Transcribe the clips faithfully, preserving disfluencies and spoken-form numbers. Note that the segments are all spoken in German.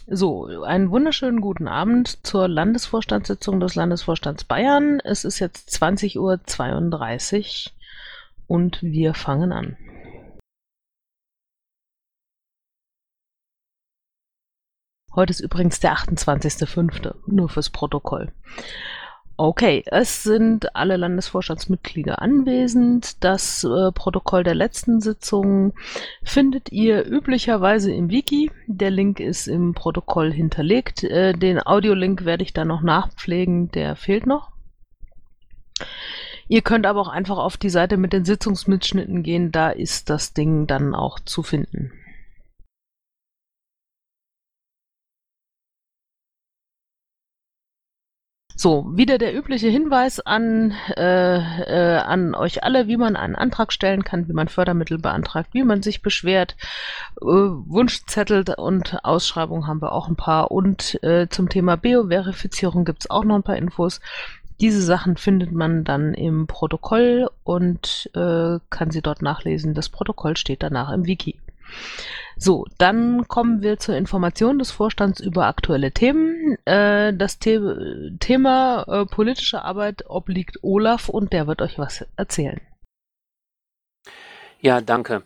So, einen wunderschönen guten Abend zur Landesvorstandssitzung des Landesvorstands Bayern. Es ist jetzt zwanzig Uhr zweiunddreißig und wir fangen an. Heute ist übrigens der achtundzwanzigster fünfte, nur fürs Protokoll. Okay, es sind alle Landesvorstandsmitglieder anwesend. Das äh, Protokoll der letzten Sitzung findet ihr üblicherweise im Wiki. Der Link ist im Protokoll hinterlegt. Äh, den Audiolink werde ich dann noch nachpflegen, der fehlt noch. Ihr könnt aber auch einfach auf die Seite mit den Sitzungsmitschnitten gehen, da ist das Ding dann auch zu finden. So, wieder der übliche Hinweis an, äh, äh, an euch alle, wie man einen Antrag stellen kann, wie man Fördermittel beantragt, wie man sich beschwert. Äh, Wunschzettel und Ausschreibungen haben wir auch ein paar. Und äh, zum Thema Bio-Verifizierung gibt es auch noch ein paar Infos. Diese Sachen findet man dann im Protokoll und äh, kann sie dort nachlesen. Das Protokoll steht danach im Wiki. So, dann kommen wir zur Information des Vorstands über aktuelle Themen. Äh, das The Thema äh, politische Arbeit obliegt Olaf und der wird euch was erzählen. Ja, danke.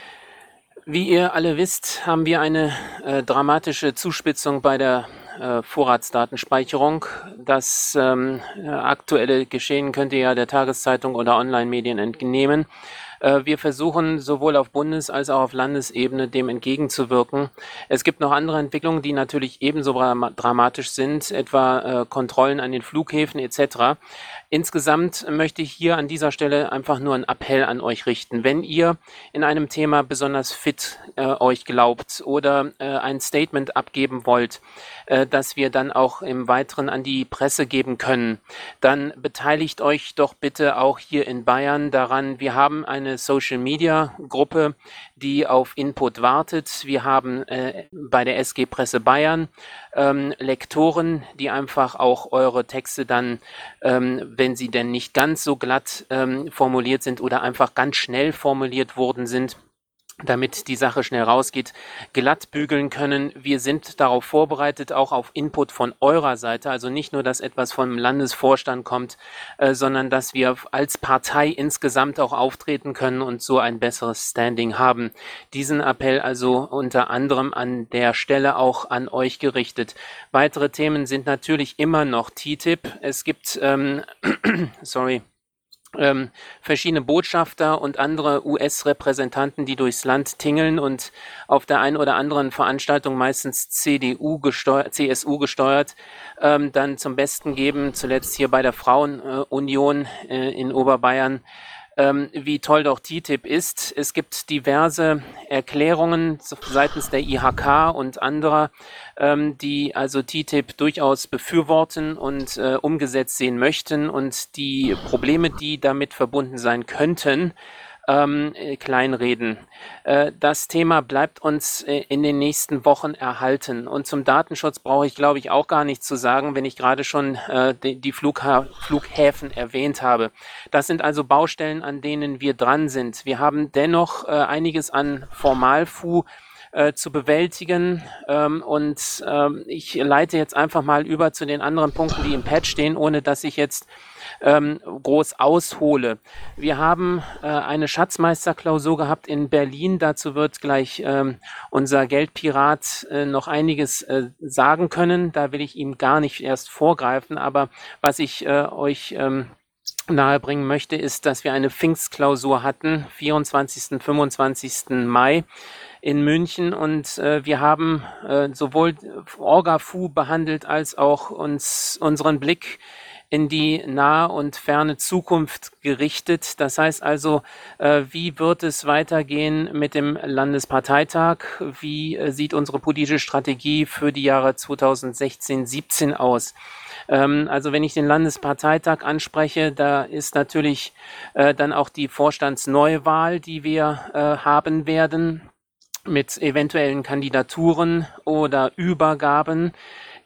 Wie ihr alle wisst, haben wir eine äh, dramatische Zuspitzung bei der äh, Vorratsdatenspeicherung. Das ähm, aktuelle Geschehen könnt ihr ja der Tageszeitung oder Online-Medien entnehmen. Wir versuchen sowohl auf Bundes- als auch auf Landesebene dem entgegenzuwirken. Es gibt noch andere Entwicklungen, die natürlich ebenso dramatisch sind, etwa äh, Kontrollen an den Flughäfen et cetera. Insgesamt möchte ich hier an dieser Stelle einfach nur einen Appell an euch richten. Wenn ihr in einem Thema besonders fit äh, euch glaubt oder äh, ein Statement abgeben wollt, äh, das wir dann auch im Weiteren an die Presse geben können, dann beteiligt euch doch bitte auch hier in Bayern daran. Wir haben eine Social-Media-Gruppe, die auf Input wartet. Wir haben äh, bei der S G Presse Bayern ähm, Lektoren, die einfach auch eure Texte dann, ähm, wenn sie denn nicht ganz so glatt ähm, formuliert sind oder einfach ganz schnell formuliert worden sind, damit die Sache schnell rausgeht, glatt bügeln können. Wir sind darauf vorbereitet, auch auf Input von eurer Seite, also nicht nur, dass etwas vom Landesvorstand kommt, äh, sondern dass wir als Partei insgesamt auch auftreten können und so ein besseres Standing haben. Diesen Appell also unter anderem an der Stelle auch an euch gerichtet. Weitere Themen sind natürlich immer noch T T I P. Es gibt, ähm, sorry, Ähm, verschiedene Botschafter und andere U S-Repräsentanten, die durchs Land tingeln und auf der einen oder anderen Veranstaltung, meistens C D U gesteuert, C S U gesteuert, ähm, dann zum Besten geben, zuletzt hier bei der Frauenunion äh, in Oberbayern, ähm, wie toll doch T T I P ist. Es gibt diverse Erklärungen seitens der I H K und anderer, ähm, die also T T I P durchaus befürworten und äh, umgesetzt sehen möchten und die Probleme, die damit verbunden sein könnten, ähm, kleinreden. Äh, das Thema bleibt uns äh, in den nächsten Wochen erhalten. Und zum Datenschutz brauche ich, glaube ich, auch gar nichts zu sagen, wenn ich gerade schon äh, die, die Flugha Flughäfen erwähnt habe. Das sind also Baustellen, an denen wir dran sind. Wir haben dennoch äh, einiges an Formalfu äh, zu bewältigen ähm, und ähm, ich leite jetzt einfach mal über zu den anderen Punkten, die im Pad stehen, ohne dass ich jetzt Ähm, groß aushole. Wir haben äh, eine Schatzmeisterklausur gehabt in Berlin. Dazu wird gleich ähm, unser Geldpirat äh, noch einiges äh, sagen können. Da will ich ihm gar nicht erst vorgreifen. Aber was ich äh, euch ähm, nahebringen möchte, ist, dass wir eine Pfingstklausur hatten, vierundzwanzigsten, fünfundzwanzigsten Mai in München und äh, wir haben äh, sowohl Orga-Fu behandelt als auch uns unseren Blick in die nahe und ferne Zukunft gerichtet. Das heißt also, äh, wie wird es weitergehen mit dem Landesparteitag? Wie äh, sieht unsere politische Strategie für die Jahre zweitausendsechzehn, siebzehn aus? Ähm, also wenn ich den Landesparteitag anspreche, da ist natürlich äh, dann auch die Vorstandsneuwahl, die wir äh, haben werden, mit eventuellen Kandidaturen oder Übergaben.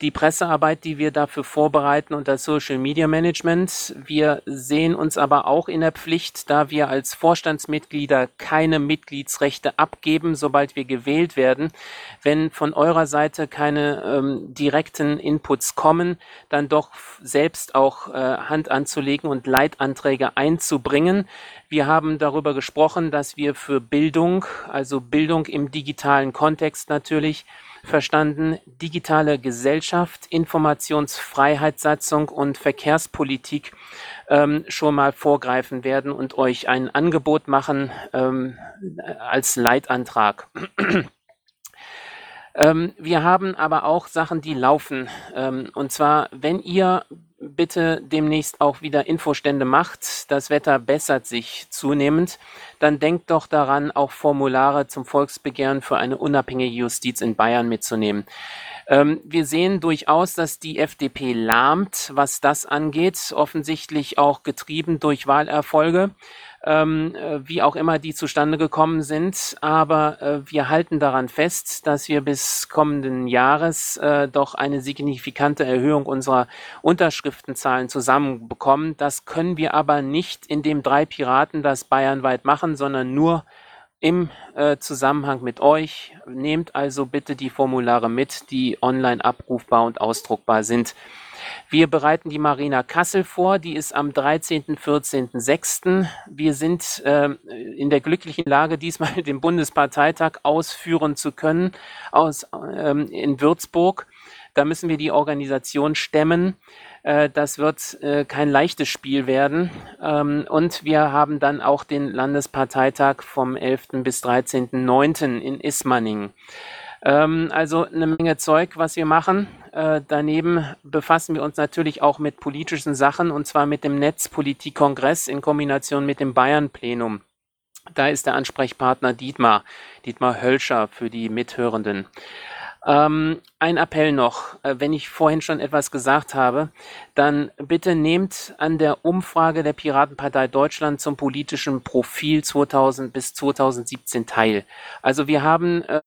die Pressearbeit, die wir dafür vorbereiten und das Social Media Management. Wir sehen uns aber auch in der Pflicht, da wir als Vorstandsmitglieder keine Mitgliedsrechte abgeben, sobald wir gewählt werden. Wenn von eurer Seite keine ähm, direkten Inputs kommen, dann doch selbst auch äh, Hand anzulegen und Leitanträge einzubringen. Wir haben darüber gesprochen, dass wir für Bildung, also Bildung im digitalen Kontext natürlich, verstanden, digitale Gesellschaft, Informationsfreiheitssatzung und Verkehrspolitik ähm, schon mal vorgreifen werden und euch ein Angebot machen ähm, als Leitantrag. ähm, wir haben aber auch Sachen, die laufen. Ähm, und zwar, wenn ihr bitte demnächst auch wieder Infostände macht, das Wetter bessert sich zunehmend, dann denkt doch daran, auch Formulare zum Volksbegehren für eine unabhängige Justiz in Bayern mitzunehmen. Ähm, wir sehen durchaus, dass die F D P lahmt, was das angeht, offensichtlich auch getrieben durch Wahlerfolge. Ähm, wie auch immer die zustande gekommen sind. Aber äh, wir halten daran fest, dass wir bis kommenden Jahres äh, doch eine signifikante Erhöhung unserer Unterschriftenzahlen zusammenbekommen. Das können wir aber nicht, indem drei Piraten das bayernweit machen, sondern nur im äh, Zusammenhang mit euch. Nehmt also bitte die Formulare mit, die online abrufbar und ausdruckbar sind. Wir bereiten die Marina Kassel vor, die ist am dreizehnten, vierzehnten, sechsten Wir sind äh, in der glücklichen Lage, diesmal den Bundesparteitag ausführen zu können aus, ähm, in Würzburg. Da müssen wir die Organisation stemmen. Äh, das wird äh, kein leichtes Spiel werden. Ähm, und wir haben dann auch den Landesparteitag vom elften bis dreizehnten neunten in Ismaning. Ähm, also eine Menge Zeug, was wir machen. Äh, daneben befassen wir uns natürlich auch mit politischen Sachen, und zwar mit dem Netzpolitik-Kongress in Kombination mit dem Bayern-Plenum. Da ist der Ansprechpartner Dietmar, Dietmar Hölscher für die Mithörenden. Ähm, ein Appell noch, äh, wenn ich vorhin schon etwas gesagt habe, dann bitte nehmt an der Umfrage der Piratenpartei Deutschland zum politischen Profil zweitausend bis zweitausendsiebzehn teil. Also wir haben äh,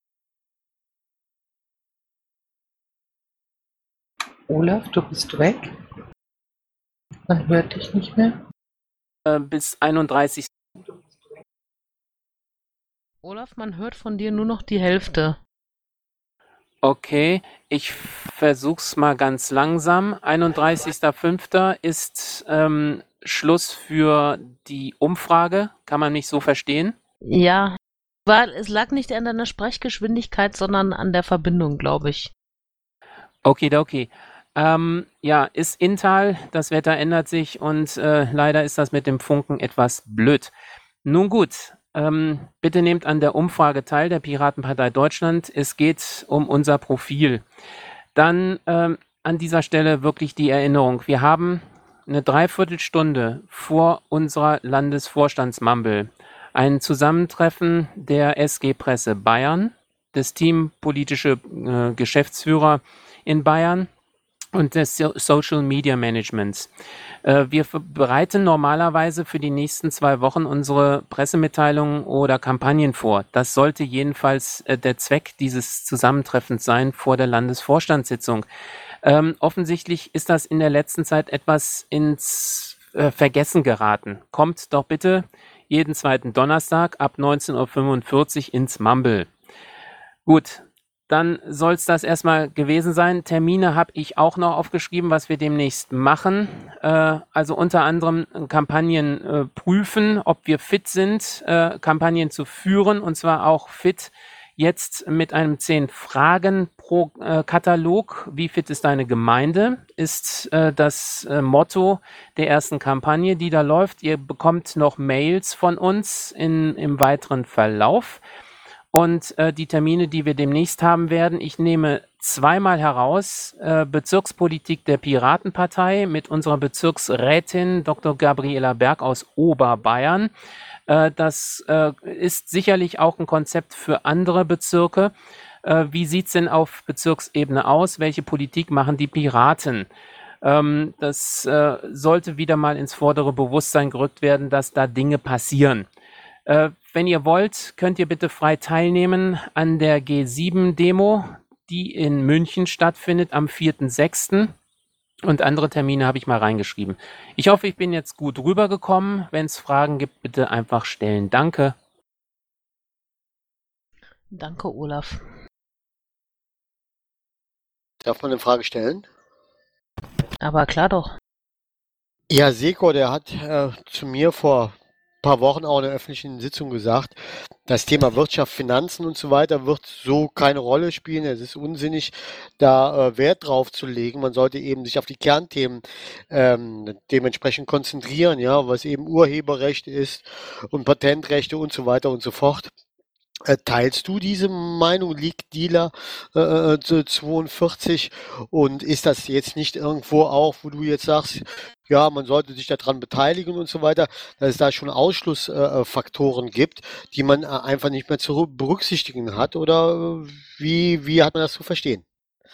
Olaf, du bist weg. Man hört dich nicht mehr. äh, bis einunddreißig. Olaf, man hört von dir nur noch die Hälfte. Okay, ich versuch's mal ganz langsam. einunddreißigster fünfter ist ähm, Schluss für die Umfrage. Kann man mich so verstehen? Ja, war, es lag nicht an deiner Sprechgeschwindigkeit, sondern an der Verbindung, glaube ich. Okidoki. Ähm, ja, ist Inntal, das Wetter ändert sich und äh, leider ist das mit dem Funken etwas blöd. Nun gut, ähm, bitte nehmt an der Umfrage teil der Piratenpartei Deutschland. Es geht um unser Profil. Dann ähm, an dieser Stelle wirklich die Erinnerung. Wir haben eine Dreiviertelstunde vor unserer Landesvorstandsmumble ein Zusammentreffen der S G Presse Bayern, des Team politische äh, Geschäftsführer in Bayern und des so Social Media Managements. Äh, wir bereiten normalerweise für die nächsten zwei Wochen unsere Pressemitteilungen oder Kampagnen vor. Das sollte jedenfalls äh, der Zweck dieses Zusammentreffens sein vor der Landesvorstandssitzung. Ähm, offensichtlich ist das in der letzten Zeit etwas ins äh, Vergessen geraten. Kommt doch bitte jeden zweiten Donnerstag ab neunzehn Uhr fünfundvierzig ins Mumble. Gut, dann soll es das erstmal gewesen sein. Termine habe ich auch noch aufgeschrieben, was wir demnächst machen. Äh, also unter anderem Kampagnen äh, prüfen, ob wir fit sind, äh, Kampagnen zu führen, und zwar auch fit jetzt mit einem zehn Fragen pro äh, Katalog. Wie fit ist deine Gemeinde? Ist äh, das äh, Motto der ersten Kampagne, die da läuft. Ihr bekommt noch Mails von uns in, im weiteren Verlauf. Und äh, die Termine, die wir demnächst haben werden, ich nehme zweimal heraus, äh, Bezirkspolitik der Piratenpartei mit unserer Bezirksrätin Doktor Gabriela Berg aus Oberbayern. Äh, das äh, ist sicherlich auch ein Konzept für andere Bezirke. Äh, wie sieht's denn auf Bezirksebene aus? Welche Politik machen die Piraten? Ähm, das äh, sollte wieder mal ins vordere Bewusstsein gerückt werden, dass da Dinge passieren. Äh, wenn ihr wollt, könnt ihr bitte frei teilnehmen an der G sieben Demo. die in München stattfindet am vierten sechsten Und andere Termine habe ich mal reingeschrieben. Ich hoffe, ich bin jetzt gut rübergekommen. Wenn es Fragen gibt, bitte einfach stellen. Danke. Danke, Olaf. Darf man eine Frage stellen? Aber klar doch. Ja, Seko, der hat äh, zu mir vor ein paar Wochen auch in der öffentlichen Sitzung gesagt, das Thema Wirtschaft, Finanzen und so weiter wird so keine Rolle spielen. Es ist unsinnig, da äh, Wert drauf zu legen. Man sollte eben sich auf die Kernthemen ähm, dementsprechend konzentrieren, ja, was eben Urheberrecht ist und Patentrechte und so weiter und so fort. Äh, teilst du diese Meinung, Leak Dealer äh, zweiundvierzig? Und ist das jetzt nicht irgendwo auch, wo du jetzt sagst, ja, man sollte sich daran beteiligen und so weiter, dass es da schon Ausschlussfaktoren äh, gibt, die man äh, einfach nicht mehr zu berücksichtigen hat? Oder äh, wie, wie hat man das zu verstehen?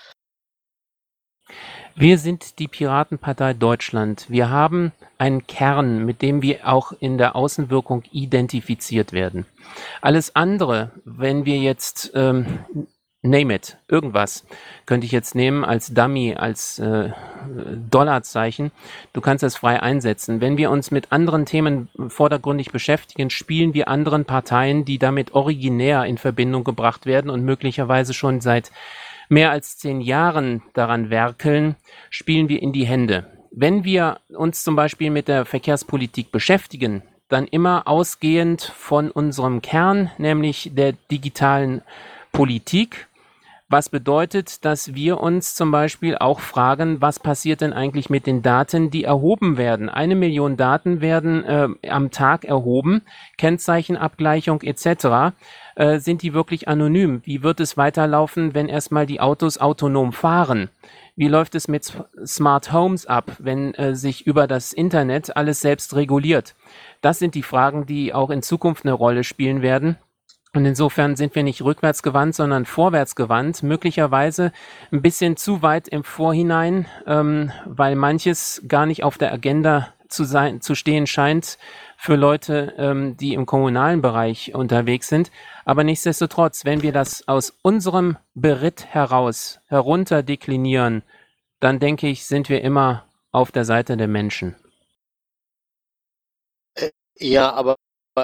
Wir sind die Piratenpartei Deutschland. Wir haben einen Kern, mit dem wir auch in der Außenwirkung identifiziert werden. Alles andere, wenn wir jetzt, ähm, name it, irgendwas, könnte ich jetzt nehmen als Dummy, als äh, Dollarzeichen. Du kannst das frei einsetzen. Wenn wir uns mit anderen Themen vordergründig beschäftigen, spielen wir anderen Parteien, die damit originär in Verbindung gebracht werden und möglicherweise schon seit mehr als zehn Jahren daran werkeln, spielen wir in die Hände. Wenn wir uns zum Beispiel mit der Verkehrspolitik beschäftigen, dann immer ausgehend von unserem Kern, nämlich der digitalen Politik, was bedeutet, dass wir uns zum Beispiel auch fragen, was passiert denn eigentlich mit den Daten, die erhoben werden? Eine Million Daten werden äh, am Tag erhoben, Kennzeichenabgleichung et cetera. Äh, sind die wirklich anonym? Wie wird es weiterlaufen, wenn erstmal die Autos autonom fahren? Wie läuft es mit Smart Homes ab, wenn äh, sich über das Internet alles selbst reguliert? Das sind die Fragen, die auch in Zukunft eine Rolle spielen werden. Und insofern sind wir nicht rückwärtsgewandt, sondern vorwärtsgewandt, möglicherweise ein bisschen zu weit im Vorhinein, ähm, weil manches gar nicht auf der Agenda zu sein, zu stehen scheint für Leute, ähm, die im kommunalen Bereich unterwegs sind. Aber nichtsdestotrotz, wenn wir das aus unserem Beritt heraus herunterdeklinieren, dann denke ich, sind wir immer auf der Seite der Menschen. Ja, aber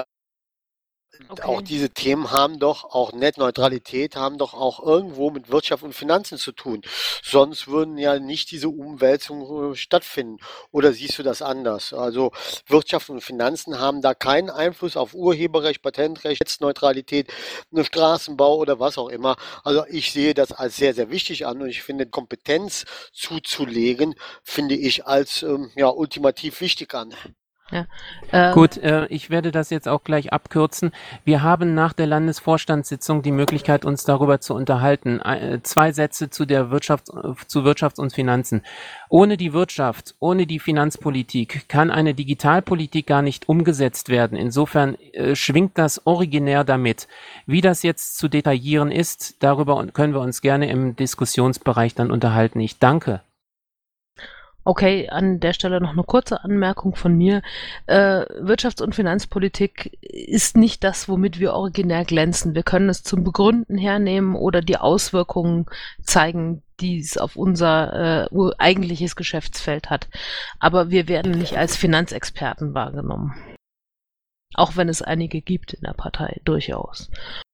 Okay. auch diese Themen haben doch, auch Netzneutralität, haben doch auch irgendwo mit Wirtschaft und Finanzen zu tun. Sonst würden ja nicht diese Umwälzungen äh, stattfinden. Oder siehst du das anders? Also Wirtschaft und Finanzen haben da keinen Einfluss auf Urheberrecht, Patentrecht, Netzneutralität, eine Straßenbau oder was auch immer. Also ich sehe das als sehr, sehr wichtig an und ich finde, Kompetenz zuzulegen, finde ich als ähm, ja, ultimativ wichtig an. Ja. Äh, Gut, äh, ich werde das jetzt auch gleich abkürzen. Wir haben nach der Landesvorstandssitzung die Möglichkeit, uns darüber zu unterhalten. Äh, zwei Sätze zu der Wirtschaft, zu Wirtschaft und Finanzen. Ohne die Wirtschaft, ohne die Finanzpolitik kann eine Digitalpolitik gar nicht umgesetzt werden. Insofern äh, schwingt das originär damit. Wie das jetzt zu detaillieren ist, darüber können wir uns gerne im Diskussionsbereich dann unterhalten. Ich danke. Okay, an der Stelle noch eine kurze Anmerkung von mir. Äh, Wirtschafts- und Finanzpolitik ist nicht das, womit wir originär glänzen. Wir können es zum Begründen hernehmen oder die Auswirkungen zeigen, die es auf unser äh, eigentliches Geschäftsfeld hat. Aber wir werden nicht als Finanzexperten wahrgenommen. Auch wenn es einige gibt in der Partei, durchaus.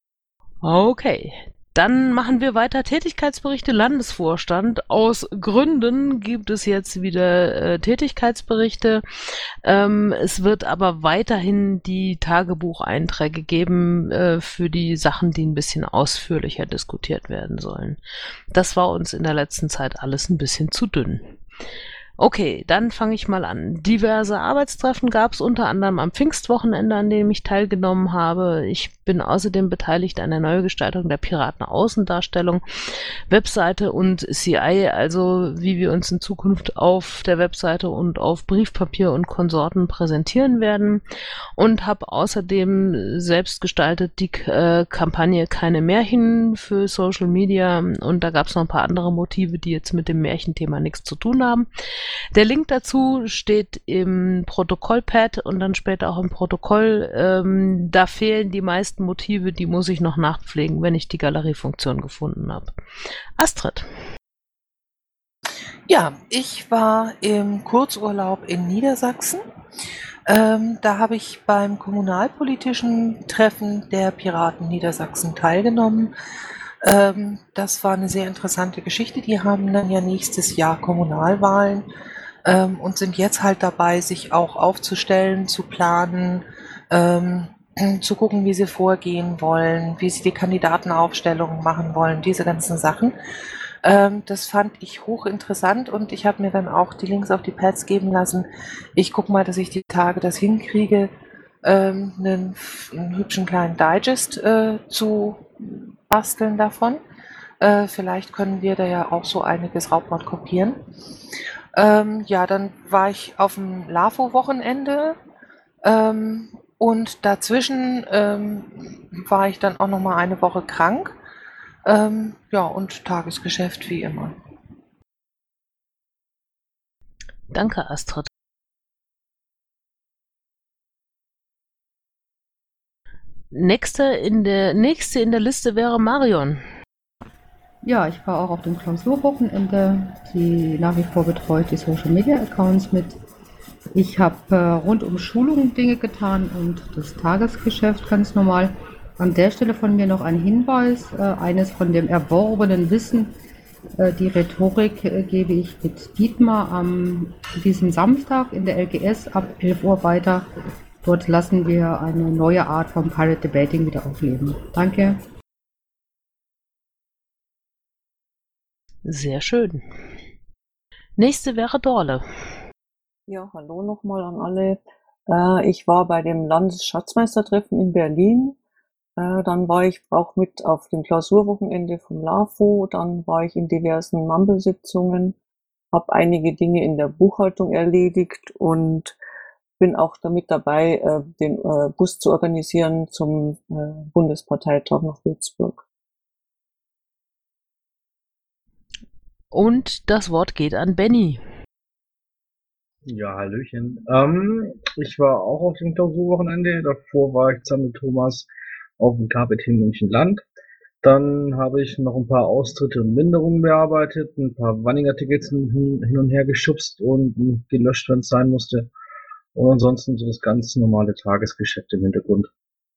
Okay. Dann machen wir weiter. Tätigkeitsberichte Landesvorstand. Aus Gründen gibt es jetzt wieder äh, Tätigkeitsberichte. Ähm, es wird aber weiterhin die Tagebucheinträge geben äh, für die Sachen, die ein bisschen ausführlicher diskutiert werden sollen. Das war uns in der letzten Zeit alles ein bisschen zu dünn. Okay, dann fange ich mal an. Diverse Arbeitstreffen gab es unter anderem am Pfingstwochenende, an dem ich teilgenommen habe. Ich bin außerdem beteiligt an der Neugestaltung der Piraten-Außendarstellung, Webseite und C I, also wie wir uns in Zukunft auf der Webseite und auf Briefpapier und Konsorten präsentieren werden, und habe außerdem selbst gestaltet die äh, Kampagne Keine Märchen für Social Media, und da gab es noch ein paar andere Motive, die jetzt mit dem Märchenthema nichts zu tun haben. Der Link dazu steht im Protokollpad und dann später auch im Protokoll. Ähm, da fehlen die meisten letzten Motive, die muss ich noch nachpflegen, wenn ich die Galeriefunktion gefunden habe. Astrid. Ja, ich war im Kurzurlaub in Niedersachsen. Ähm, da habe ich beim kommunalpolitischen Treffen der Piraten Niedersachsen teilgenommen. Ähm, das war eine sehr interessante Geschichte. Die haben dann ja nächstes Jahr Kommunalwahlen ähm, und sind jetzt halt dabei, sich auch aufzustellen, zu planen, ähm, zu gucken, wie sie vorgehen wollen, wie sie die Kandidatenaufstellung machen wollen, diese ganzen Sachen. Ähm, das fand ich hochinteressant und ich habe mir dann auch die Links auf die Pads geben lassen. Ich gucke mal, dass ich die Tage das hinkriege, ähm, einen, einen hübschen kleinen Digest äh, zu basteln davon. Äh, vielleicht können wir da ja auch so einiges Raubmord kopieren. Ähm, ja, dann war ich auf dem LAFO-Wochenende ähm, und dazwischen ähm, war ich dann auch noch mal eine Woche krank. Ähm, ja, und Tagesgeschäft wie immer. Danke, Astrid. Nächste in der, nächste in der Liste wäre Marion. Ja, ich war auch auf dem Klausurwochenende, die nach wie vor betreut die Social Media Accounts mit. Ich habe äh, rund um Schulungen Dinge getan und das Tagesgeschäft ganz normal. An der Stelle von mir noch ein Hinweis, äh, eines von dem erworbenen Wissen, äh, die Rhetorik äh, gebe ich mit Dietmar am diesem Samstag in der L G S ab elf Uhr weiter. Dort lassen wir eine neue Art von Pirate Debating wieder aufleben. Danke. Sehr schön. Nächste wäre Dorle. Ja, hallo nochmal an alle. Äh, ich war bei dem Landesschatzmeistertreffen in Berlin. Äh, dann war ich auch mit auf dem Klausurwochenende vom LAFO. Dann war ich in diversen Mumble-Sitzungen, habe einige Dinge in der Buchhaltung erledigt und bin auch damit dabei, äh, den äh, Bus zu organisieren zum äh, Bundesparteitag nach Würzburg. Und das Wort geht an Benny. Ja, Hallöchen. Ähm, ich war auch auf dem Klausurwochenende. Davor war ich zusammen mit Thomas auf dem K P T München Land. Dann habe ich noch ein paar Austritte und Minderungen bearbeitet, ein paar Wanninger-Tickets hin, hin und her geschubst und gelöscht, wenn es sein musste. Und ansonsten so das ganz normale Tagesgeschäft im Hintergrund.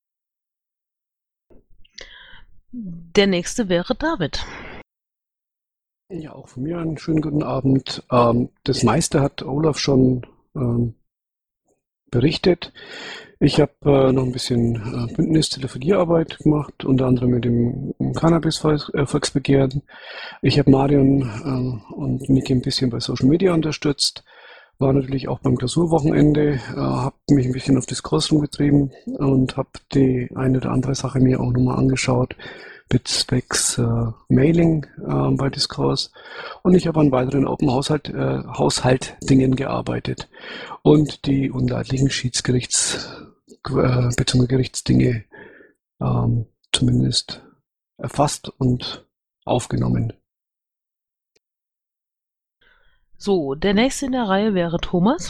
Der nächste wäre David. Ja, auch von mir einen schönen guten Abend. Ähm, das meiste hat Olaf schon ähm, berichtet. Ich habe äh, noch ein bisschen äh, Bündnis-Telefonierarbeit gemacht, unter anderem mit dem Cannabis-Volksbegehren. Ich habe Marion äh, und Niki ein bisschen bei Social Media unterstützt. War natürlich auch beim Klausurwochenende, äh, habe mich ein bisschen auf Diskurs rumgetrieben und habe die eine oder andere Sache mir auch nochmal angeschaut, bezwecks äh, Mailing äh, bei Diskurs. Und ich habe an weiteren Open Haushalt, äh, Haushalt-Dingen gearbeitet und die unleidlichen Schiedsgerichts- äh, bzw. Gerichtsdinge ähm, zumindest erfasst und aufgenommen. So, der nächste in der Reihe wäre Thomas.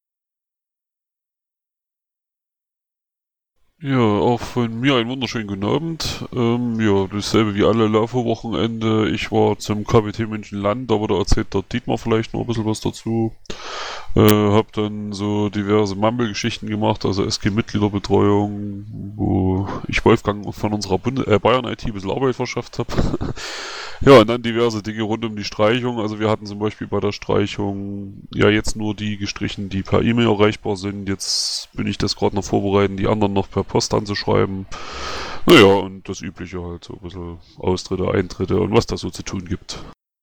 Ja, auch von mir einen wunderschönen guten Abend. Ähm, ja, dasselbe wie alle Laufe-Wochenende. Ich war zum K P T München Land, aber da erzählt der Dietmar vielleicht noch ein bisschen was dazu. Äh, hab dann so diverse Mumble-Geschichten gemacht, also S G-Mitgliederbetreuung, wo ich Wolfgang von unserer Bund äh, Bayern-I T ein bisschen Arbeit verschafft habe. Ja, und dann diverse Dinge rund um die Streichung. Also wir hatten zum Beispiel bei der Streichung ja jetzt nur die gestrichen, die per E-Mail erreichbar sind. Jetzt bin ich das gerade noch vorbereiten, die anderen noch per Post anzuschreiben. Naja, und das Übliche halt, so ein bisschen Austritte, Eintritte und was da so zu tun gibt.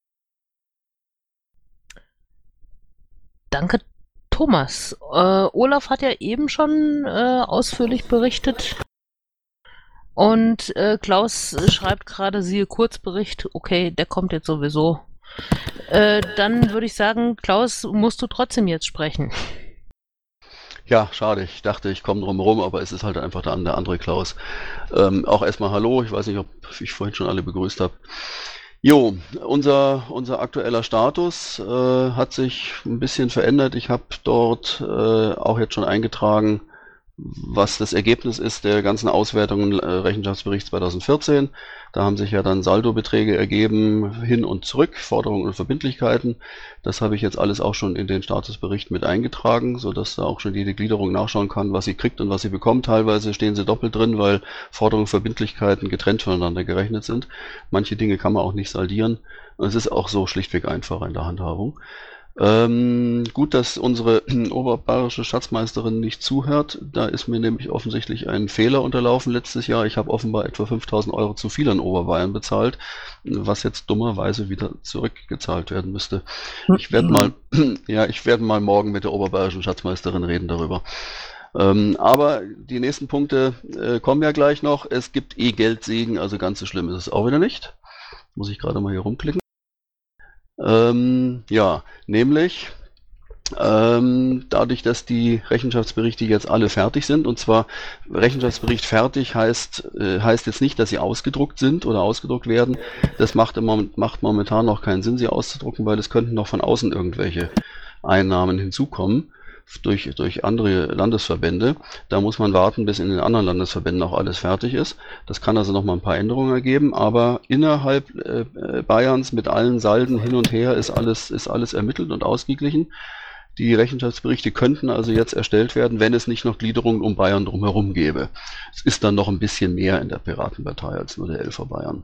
Danke, Thomas. Äh, Olaf hat ja eben schon äh, ausführlich berichtet. Und äh, Klaus schreibt gerade, siehe Kurzbericht. Okay, der kommt jetzt sowieso. Äh, dann würde ich sagen, Klaus, musst du trotzdem jetzt sprechen. Ja, schade. Ich dachte, ich komme drum rum, aber es ist halt einfach der, der andere Klaus. Ähm, auch erstmal Hallo. Ich weiß nicht, ob ich vorhin schon alle begrüßt habe. Jo, unser, unser aktueller Status äh, hat sich ein bisschen verändert. Ich habe dort äh, auch jetzt schon eingetragen, was das Ergebnis ist der ganzen Auswertungen äh, Rechenschaftsbericht zweitausendvierzehn. Da haben sich ja dann Saldobeträge ergeben, hin und zurück, Forderungen und Verbindlichkeiten. Das habe ich jetzt alles auch schon in den Statusbericht mit eingetragen, sodass da auch schon jede Gliederung nachschauen kann, was sie kriegt und was sie bekommt. Teilweise stehen sie doppelt drin, weil Forderungen und Verbindlichkeiten getrennt voneinander gerechnet sind. Manche Dinge kann man auch nicht saldieren. Und es ist auch so schlichtweg einfacher in der Handhabung. Ähm, gut, dass unsere oberbayerische Schatzmeisterin nicht zuhört. Da ist mir nämlich offensichtlich ein Fehler unterlaufen letztes Jahr. Ich habe offenbar etwa fünftausend Euro zu viel an Oberbayern bezahlt, was jetzt dummerweise wieder zurückgezahlt werden müsste. Ich werde mal, ja, ich werde mal morgen mit der oberbayerischen Schatzmeisterin reden darüber. Ähm, aber die nächsten Punkte äh, kommen ja gleich noch. Es gibt E-Geldsegen, also ganz so schlimm ist es auch wieder nicht. Muss ich gerade mal hier rumklicken. Ähm, ja, nämlich ähm, dadurch, dass die Rechenschaftsberichte jetzt alle fertig sind, und zwar Rechenschaftsbericht fertig heißt, äh, heißt jetzt nicht, dass sie ausgedruckt sind oder ausgedruckt werden. Das macht, im Moment, macht momentan noch keinen Sinn, sie auszudrucken, weil es könnten noch von außen irgendwelche Einnahmen hinzukommen. Durch, durch andere Landesverbände. Da muss man warten, bis in den anderen Landesverbänden auch alles fertig ist. Das kann also noch mal ein paar Änderungen ergeben, aber innerhalb äh, Bayerns mit allen Salden hin und her ist alles, ist alles ermittelt und ausgeglichen. Die Rechenschaftsberichte könnten also jetzt erstellt werden, wenn es nicht noch Gliederungen um Bayern drumherum gäbe. Es ist dann noch ein bisschen mehr in der Piratenpartei als nur der Elfer Bayern.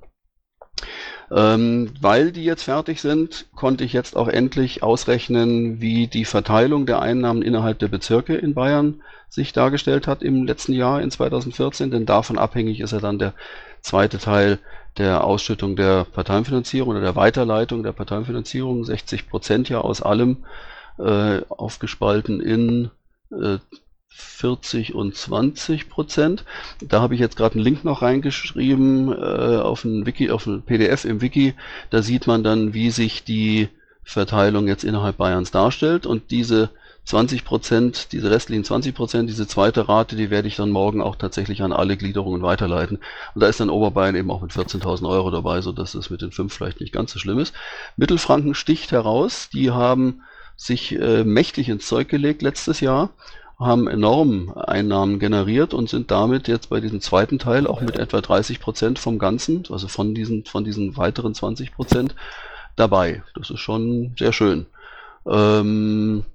Ähm, weil die jetzt fertig sind, konnte ich jetzt auch endlich ausrechnen, wie die Verteilung der Einnahmen innerhalb der Bezirke in Bayern sich dargestellt hat im letzten Jahr, in zweitausendvierzehn, denn davon abhängig ist ja dann der zweite Teil der Ausschüttung der Parteienfinanzierung oder der Weiterleitung der Parteienfinanzierung, sechzig Prozent ja aus allem, äh, aufgespalten in äh, vierzig und zwanzig Prozent. Da habe ich jetzt gerade einen Link noch reingeschrieben äh, auf ein Wiki, auf ein P D F im Wiki. Da sieht man dann, wie sich die Verteilung jetzt innerhalb Bayerns darstellt. Und diese zwanzig Prozent, diese restlichen zwanzig Prozent, diese zweite Rate, die werde ich dann morgen auch tatsächlich an alle Gliederungen weiterleiten. Und da ist dann Oberbayern eben auch mit vierzehntausend Euro dabei, sodass es mit den fünf vielleicht nicht ganz so schlimm ist. Mittelfranken sticht heraus. Die haben sich äh, mächtig ins Zeug gelegt letztes Jahr, haben enorm Einnahmen generiert und sind damit jetzt bei diesem zweiten Teil auch mit etwa dreißig Prozent vom Ganzen, also von diesen, von diesen weiteren zwanzig Prozent dabei. Das ist schon sehr schön. Ähm,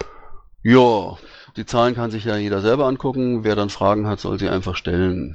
ja, die Zahlen kann sich ja jeder selber angucken. Wer dann Fragen hat, soll sie einfach stellen.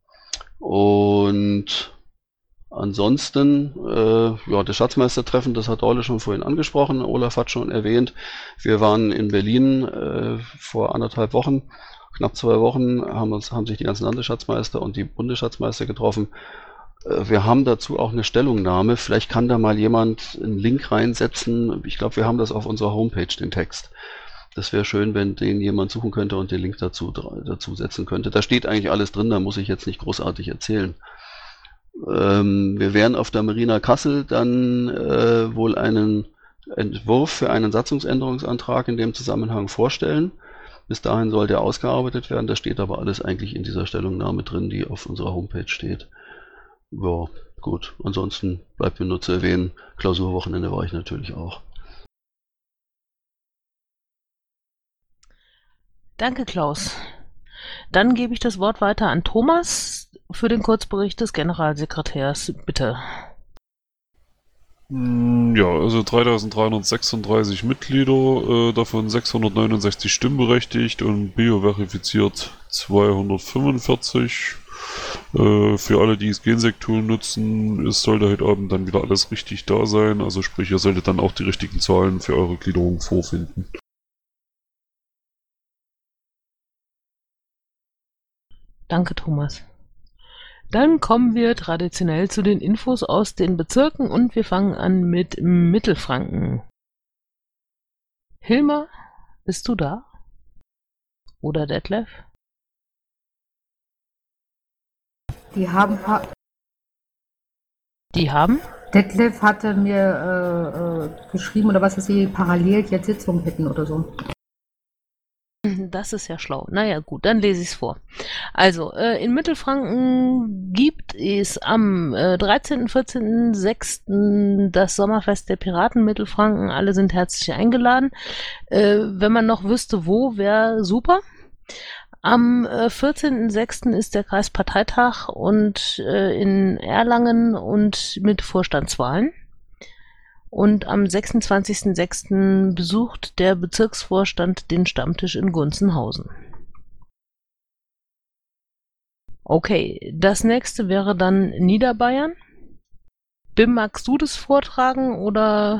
Und ansonsten, äh, ja, das Schatzmeistertreffen, das hat Orle schon vorhin angesprochen, Olaf hat schon erwähnt, wir waren in Berlin äh, vor anderthalb Wochen, knapp zwei Wochen, haben, uns, haben sich die ganzen Landesschatzmeister und die Bundesschatzmeister getroffen. Äh, wir haben dazu auch eine Stellungnahme, vielleicht kann da mal jemand einen Link reinsetzen, ich glaube, wir haben das auf unserer Homepage, den Text. Das wäre schön, wenn den jemand suchen könnte und den Link dazu, dazu setzen könnte. Da steht eigentlich alles drin, da muss ich jetzt nicht großartig erzählen. Wir werden auf der Marina Kassel dann äh, wohl einen Entwurf für einen Satzungsänderungsantrag in dem Zusammenhang vorstellen. Bis dahin soll der ausgearbeitet werden. Das steht aber alles eigentlich in dieser Stellungnahme drin, die auf unserer Homepage steht. Ja, gut. Ansonsten bleibt mir nur zu erwähnen, Klausurwochenende war ich natürlich auch. Danke, Klaus. Dann gebe ich das Wort weiter an Thomas für den Kurzbericht des Generalsekretärs. Bitte. Ja, also dreitausenddreihundertsechsunddreißig Mitglieder, äh, davon sechshundertneunundsechzig stimmberechtigt und bioverifiziert zweihundertfünfundvierzig. Äh, für alle, die das Gensec-Tool nutzen, es sollte heute Abend dann wieder alles richtig da sein. Also sprich, ihr solltet dann auch die richtigen Zahlen für eure Gliederung vorfinden. Danke, Thomas. Dann kommen wir traditionell zu den Infos aus den Bezirken und wir fangen an mit Mittelfranken. Hilmar, bist du da? Oder Detlef? Die haben... Die haben? Detlef hatte mir äh, äh, geschrieben, oder was, dass sie parallel jetzt Sitzungen hätten oder so. Das ist ja schlau. Naja, gut, dann lese ich es vor. Also, äh, in Mittelfranken gibt es am äh, dreizehnten, vierzehnten, sechsten das Sommerfest der Piraten Mittelfranken. Alle sind herzlich eingeladen. Äh, wenn man noch wüsste, wo, wäre super. Am äh, vierzehnten sechsten ist der Kreisparteitag und äh, in Erlangen und mit Vorstandswahlen. Und am sechsundzwanzigsten sechsten besucht der Bezirksvorstand den Stammtisch in Gunzenhausen. Okay, das nächste wäre dann Niederbayern. Bim, magst du das vortragen oder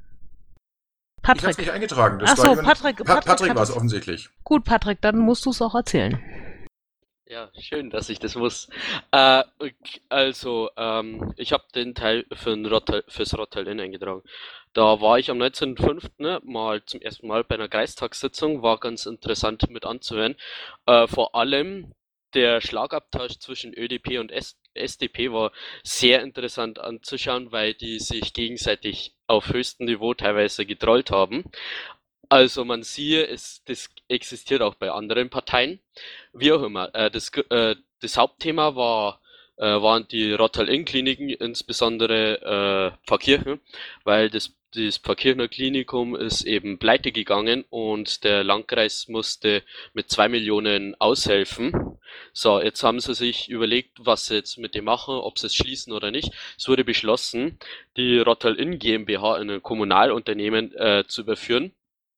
Ich habe es Patrick? nicht eingetragen. Das Ach war so, jemand, Patrick, Pa- Patrick Patrick hat war es es. offensichtlich. Gut, Patrick, dann musst du es auch erzählen. Ja, schön, dass ich das muss. Äh, also, ähm, ich habe den Teil für ein Rottal, fürs Rottal Inn eingetragen. Da war ich am neunzehnten fünften mal zum ersten Mal bei einer Kreistagssitzung, war ganz interessant mit anzuhören. Äh, vor allem der Schlagabtausch zwischen ÖDP und S SDP war sehr interessant anzuschauen, weil die sich gegenseitig auf höchstem Niveau teilweise getrollt haben. Also man sieht, es, das existiert auch bei anderen Parteien. Wie auch immer. Äh, das, äh, das Hauptthema war, äh, waren die Rottal-Inn-Kliniken, insbesondere äh, Pfarrkirchen, weil das, das Pfarrkirchener Klinikum ist eben pleite gegangen und der Landkreis musste mit zwei Millionen aushelfen. So, jetzt haben sie sich überlegt, was sie jetzt mit dem machen, ob sie es schließen oder nicht. Es wurde beschlossen, die Rottal-Inn GmbH in ein Kommunalunternehmen äh, zu überführen.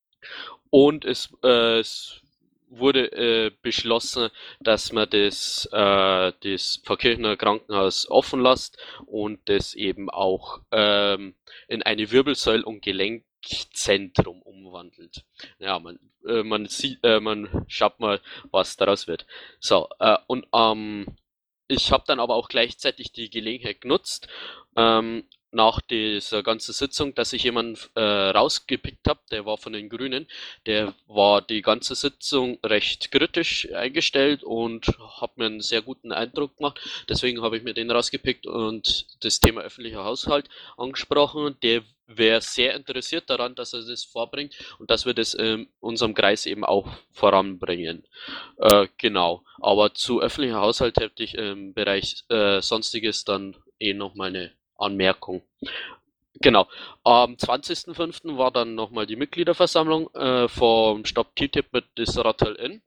Und es, äh, es wurde äh, beschlossen, dass man das, äh, das Pfarrkirchener Krankenhaus offen lässt und das eben auch ähm, in eine Wirbelsäul- und Gelenkzentrum umwandelt. Ja, man, äh, man sieht, äh, man schaut mal, was daraus wird. So, äh, und ähm, ich habe dann aber auch gleichzeitig die Gelegenheit genutzt, ähm, nach dieser ganzen Sitzung, dass ich jemanden äh, rausgepickt habe, der war von den Grünen, der war die ganze Sitzung recht kritisch eingestellt und hat mir einen sehr guten Eindruck gemacht. Deswegen habe ich mir den rausgepickt und das Thema öffentlicher Haushalt angesprochen. Der wäre sehr interessiert daran, dass er das vorbringt und dass wir das in unserem Kreis eben auch voranbringen. Äh, genau. Aber zu öffentlicher Haushalt hätte ich im Bereich äh, Sonstiges dann eh noch mal eine Anmerkung. Genau. Am zwanzigsten fünften war dann nochmal die Mitgliederversammlung äh, vom Stopp T T I P mit das Rottal Inn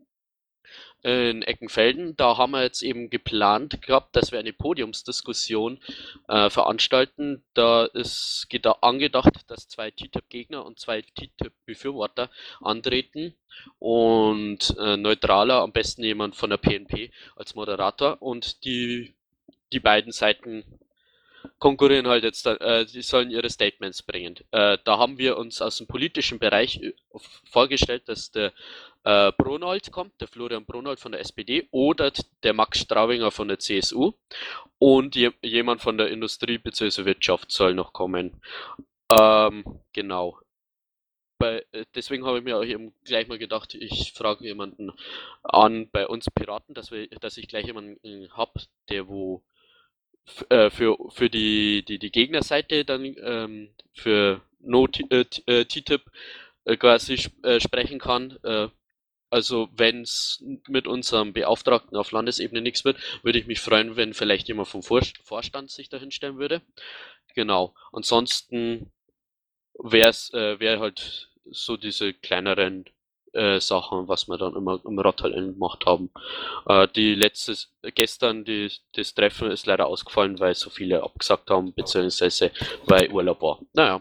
in Eckenfelden. Da haben wir jetzt eben geplant gehabt, dass wir eine Podiumsdiskussion äh, veranstalten. Da ist geda angedacht, dass zwei T T I P-Gegner und zwei T T I P-Befürworter antreten und äh, neutraler, am besten jemand von der P N P als Moderator und die, die beiden Seiten konkurrieren halt jetzt, äh, die sollen ihre Statements bringen. Äh, da haben wir uns aus dem politischen Bereich vorgestellt, dass der äh, Bronold kommt, der Florian Bronold von der S P D oder der Max Straubinger von der C S U und je jemand von der Industrie bzw. Wirtschaft soll noch kommen. Ähm, genau. Bei, deswegen habe ich mir auch eben gleich mal gedacht, ich frage jemanden an bei uns Piraten, dass, wir, dass ich gleich jemanden habe, der wo für, für die, die, die Gegnerseite dann ähm, für No T T I P äh, quasi sp äh, sprechen kann. Äh, also wenn es mit unserem Beauftragten auf Landesebene nichts wird, würde ich mich freuen, wenn vielleicht jemand vom Vor Vorstand sich dahin stellen würde. Genau. Ansonsten wäre es äh, wär halt so diese kleineren äh, Sachen, was wir dann immer im Rottal gemacht haben. Äh, die letzte, gestern, die, das Treffen ist leider ausgefallen, weil so viele abgesagt haben, beziehungsweise weil Urlaub war. Naja.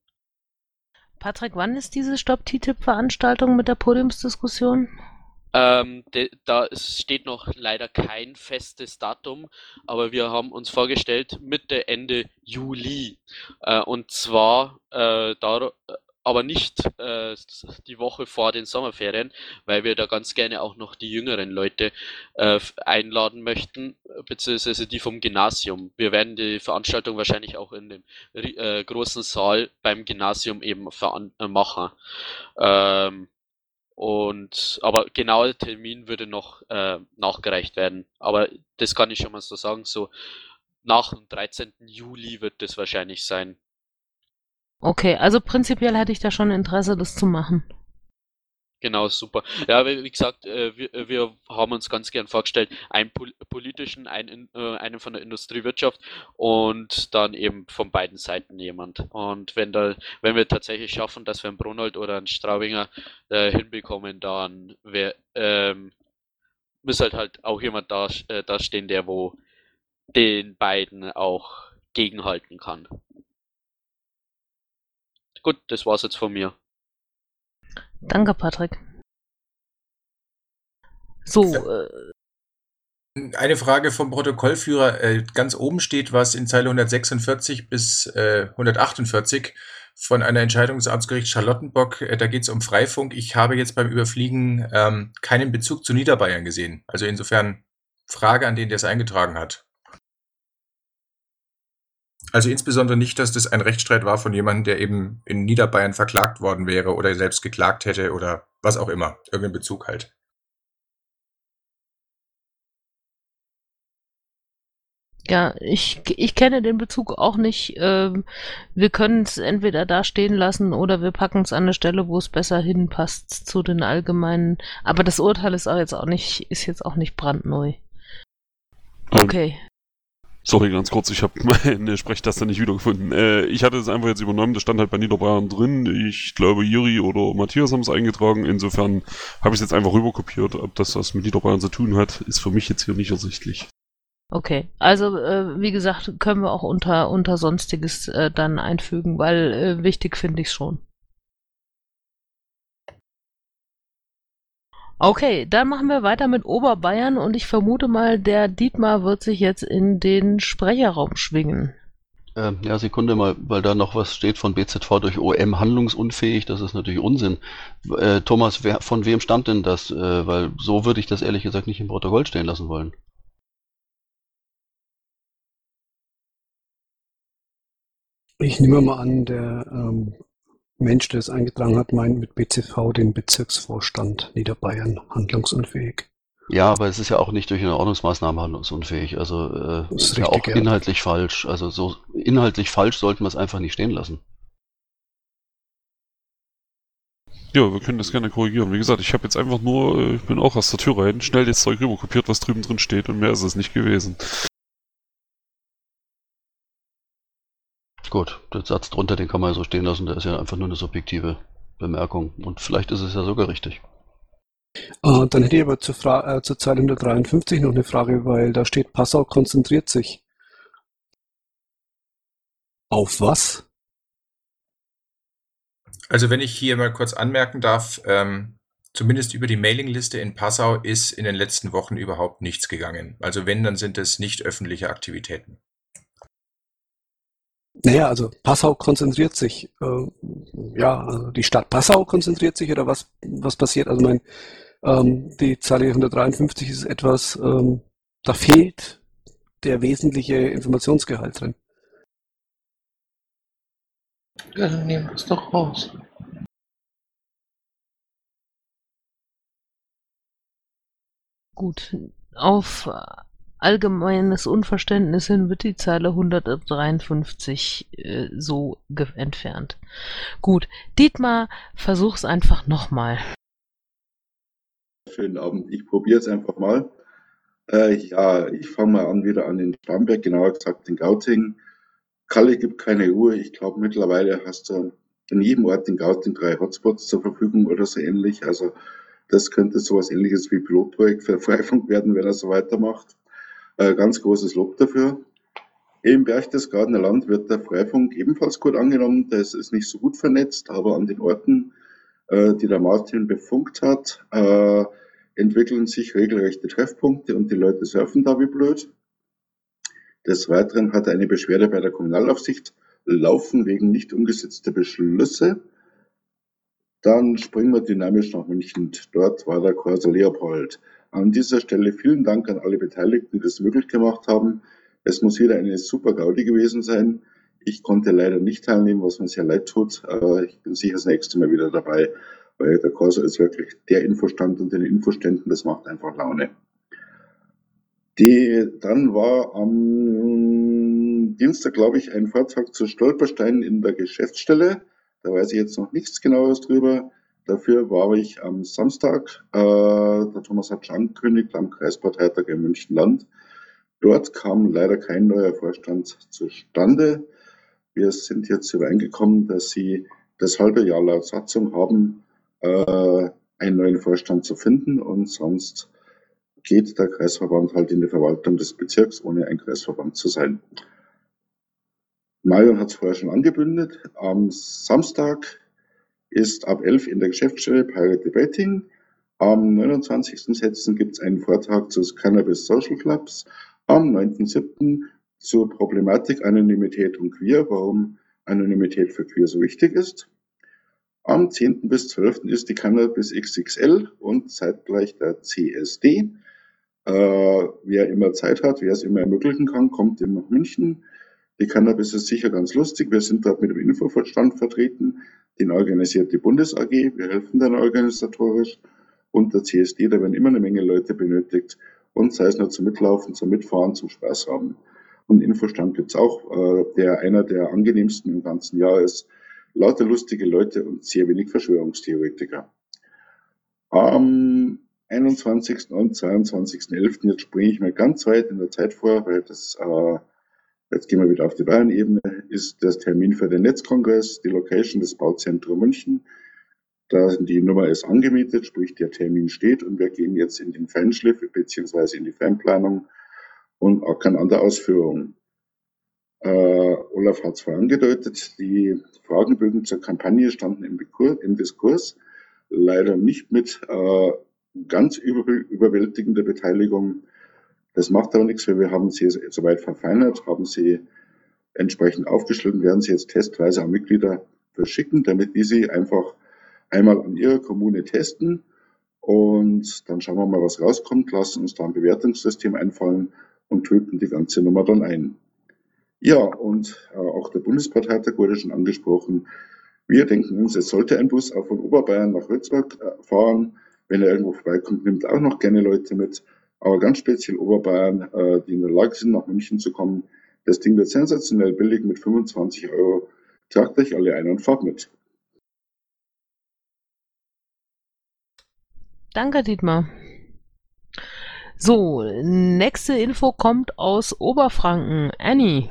Patrick, wann ist diese Stopp-T T I P-Veranstaltung mit der Podiumsdiskussion? Ähm, de, da ist, steht noch leider kein festes Datum, aber wir haben uns vorgestellt Mitte, Ende Juli. Äh, und zwar äh, da, aber nicht äh, die Woche vor den Sommerferien, weil wir da ganz gerne auch noch die jüngeren Leute äh, einladen möchten, beziehungsweise die vom Gymnasium. Wir werden die Veranstaltung wahrscheinlich auch in dem äh, großen Saal beim Gymnasium eben äh, machen. Ähm, und aber genauer Termin würde noch äh, nachgereicht werden. Aber das kann ich schon mal so sagen, so nach dem dreizehnten Juli wird das wahrscheinlich sein. Okay, also prinzipiell hätte ich da schon Interesse, das zu machen. Genau, super. Ja, wie gesagt, äh, wir, wir haben uns ganz gern vorgestellt, einen pol politischen, einen, äh, einen von der Industriewirtschaft und dann eben von beiden Seiten jemand. Und wenn da, wenn wir tatsächlich schaffen, dass wir einen Bronold oder einen Straubinger äh, hinbekommen, dann wäre ähm, muss halt halt auch jemand da, äh, da stehen, der wo den beiden auch gegenhalten kann. Gut, das war's jetzt von mir. Danke, Patrick. So, äh, Eine Frage vom Protokollführer. Äh, ganz oben steht was in Zeile hundertsechsundvierzig bis äh, hundertachtundvierzig von einer Entscheidung des Amtsgerichts Charlottenburg. Äh, da geht es um Freifunk. Ich habe jetzt beim Überfliegen ähm, keinen Bezug zu Niederbayern gesehen. Also insofern Frage an den, der es eingetragen hat. Also insbesondere nicht, dass das ein Rechtsstreit war von jemandem, der eben in Niederbayern verklagt worden wäre oder selbst geklagt hätte oder was auch immer. Irgendeinen Bezug halt. ja, ich, ich kenne den Bezug auch nicht. Ähm, wir können es entweder da stehen lassen oder wir packen es an eine Stelle, wo es besser hinpasst zu den allgemeinen. Aber das Urteil ist auch jetzt auch nicht, ist jetzt auch nicht brandneu. Okay. Sorry, ganz kurz, ich habe meine Sprechtaste nicht wiedergefunden. Äh, ich hatte es einfach jetzt übernommen, das stand halt bei Niederbayern drin. Ich glaube, Juri oder Matthias haben es eingetragen. Insofern habe ich es jetzt einfach rüberkopiert. Ob das was mit Niederbayern zu tun hat, ist für mich jetzt hier nicht ersichtlich. Okay, also äh, wie gesagt, können wir auch unter, unter Sonstiges äh, dann einfügen, weil äh, wichtig finde ich es schon. Okay, dann machen wir weiter mit Oberbayern und ich vermute mal, der Dietmar wird sich jetzt in den Sprecherraum schwingen. Ähm, ja, Sekunde mal, weil da noch was steht von B Z V durch O M handlungsunfähig, das ist natürlich Unsinn. Äh, Thomas, wer, von wem stammt denn das? Äh, weil so würde ich das ehrlich gesagt nicht im Protokoll stehen lassen wollen. Ich nehme mal an, der ähm, Mensch, der es eingetragen hat, meint mit B Z V den Bezirksvorstand Niederbayern handlungsunfähig. Ja, aber es ist ja auch nicht durch eine Ordnungsmaßnahme handlungsunfähig. Also äh, Das ist ist ja richtig, auch ja. inhaltlich falsch. Also so inhaltlich falsch sollten wir es einfach nicht stehen lassen. Ja, wir können das gerne korrigieren. Wie gesagt, ich habe jetzt einfach nur, äh, ich bin auch aus der Tür rein, schnell das Zeug rüberkopiert, was drüben drin steht und mehr ist es nicht gewesen. Gut, der Satz drunter, den kann man ja so stehen lassen, der ist ja einfach nur eine subjektive Bemerkung. Und vielleicht ist es ja sogar richtig. Äh, dann hätte ich aber zur, Fra äh, zur Zeile hundertdreiundfünfzig noch eine Frage, weil da steht, Passau konzentriert sich. Auf was? Also wenn ich hier mal kurz anmerken darf, ähm, zumindest über die Mailingliste in Passau ist in den letzten Wochen überhaupt nichts gegangen. Also wenn, dann sind es nicht öffentliche Aktivitäten. Naja, also Passau konzentriert sich. Äh, ja, also die Stadt Passau konzentriert sich oder was, was passiert? Also mein, ähm, die Zeile hundertdreiundfünfzig ist etwas, ähm, da fehlt der wesentliche Informationsgehalt drin. Ja, dann nehmen wir es doch raus. Gut, auf allgemeines Unverständnis hin wird die Zeile hundertdreiundfünfzig äh, so entfernt. Gut, Dietmar, versuch's einfach nochmal. Schönen Abend, ich probiere es einfach mal. Äh, ja, ich fange mal an wieder an den Starnberg, genauer gesagt in Gauting. Kalle gibt keine Ruhe. Ich glaube, mittlerweile hast du in jedem Ort in Gauting drei Hotspots zur Verfügung oder so ähnlich. Also das könnte sowas ähnliches wie Pilotprojekt für Freifunk werden, wenn er so weitermacht. Äh, ganz großes Lob dafür. Im Berchtesgadener Land wird der Freifunk ebenfalls gut angenommen. Das ist nicht so gut vernetzt, aber an den Orten, äh, die der Martin befunkt hat, äh, entwickeln sich regelrechte Treffpunkte und die Leute surfen da wie blöd. Des Weiteren hat er eine Beschwerde bei der Kommunalaufsicht laufen wegen nicht umgesetzter Beschlüsse. Dann springen wir dynamisch nach München. Dort war der Corso Leopold. An dieser Stelle vielen Dank an alle Beteiligten, die das möglich gemacht haben. Es muss wieder eine super Gaudi gewesen sein. Ich konnte leider nicht teilnehmen, was mir sehr leid tut. Ich bin sicher das nächste Mal wieder dabei, weil der Corso ist wirklich der Infostand unter den Infoständen. Das macht einfach Laune. Die, dann war am Dienstag, glaube ich, ein Vortrag zu Stolpersteinen in der Geschäftsstelle. Da weiß ich jetzt noch nichts Genaues drüber. Dafür war ich am Samstag, äh, der Thomas hat schon angekündigt, am Kreisparteitag in München-Land. Dort kam leider kein neuer Vorstand zustande. Wir sind jetzt übereingekommen, dass sie das halbe Jahr laut Satzung haben, äh, einen neuen Vorstand zu finden und sonst geht der Kreisverband halt in die Verwaltung des Bezirks, ohne ein Kreisverband zu sein. Marion hat es vorher schon angebündet. Am Samstag ist ab elf in der Geschäftsstelle Pirate Debating. Am neunundzwanzigsten siebten gibt es einen Vortrag zu Cannabis Social Clubs. Am neunten siebten zur Problematik Anonymität und Queer, warum Anonymität für Queer so wichtig ist. Am zehnten bis zwölften ist die Cannabis X X L und zeitgleich der C S D. Äh, wer immer Zeit hat, wer es immer ermöglichen kann, kommt in München. Die Cannabis ist sicher ganz lustig. Wir sind dort mit dem Infostand vertreten. Den organisiert die Bundes-A G. Wir helfen dann organisatorisch. Und der C S D, da werden immer eine Menge Leute benötigt. Und sei es nur zum Mitlaufen, zum Mitfahren, zum Spaß haben. Und Infostand gibt's auch, äh, der einer der angenehmsten im ganzen Jahr ist. Lauter lustige Leute und sehr wenig Verschwörungstheoretiker. Am einundzwanzigsten und zweiundzwanzigsten elften jetzt springe ich mal ganz weit in der Zeit vor, weil das, äh, jetzt gehen wir wieder auf die Bayern-Ebene, ist das Termin für den Netzkongress, die Location des Bauzentrum München. Da die Nummer ist angemietet, sprich der Termin steht und wir gehen jetzt in den Feinschliff beziehungsweise in die Feinplanung und auch keine andere Ausführung. Uh, Olaf hat es vorhin angedeutet, die Fragenbögen zur Kampagne standen im, Bekur im Diskurs, leider nicht mit uh, ganz über überwältigender Beteiligung. Das macht aber nichts, weil wir haben sie soweit verfeinert, haben sie entsprechend aufgeschrieben, werden sie jetzt testweise an Mitglieder verschicken, damit die sie einfach einmal an ihrer Kommune testen und dann schauen wir mal, was rauskommt, lassen uns da ein Bewertungssystem einfallen und töten die ganze Nummer dann ein. Ja, und äh, auch der Bundesparteitag wurde schon angesprochen. Wir denken uns, es sollte ein Bus auch von Oberbayern nach Würzburg äh, fahren. Wenn er irgendwo vorbeikommt, nimmt auch noch gerne Leute mit. Aber ganz speziell Oberbayern, äh, die in der Lage sind, nach München zu kommen. Das Ding wird sensationell billig mit fünfundzwanzig Euro. Tragt euch alle ein und fahrt mit. Danke, Dietmar. So, nächste Info kommt aus Oberfranken. Annie.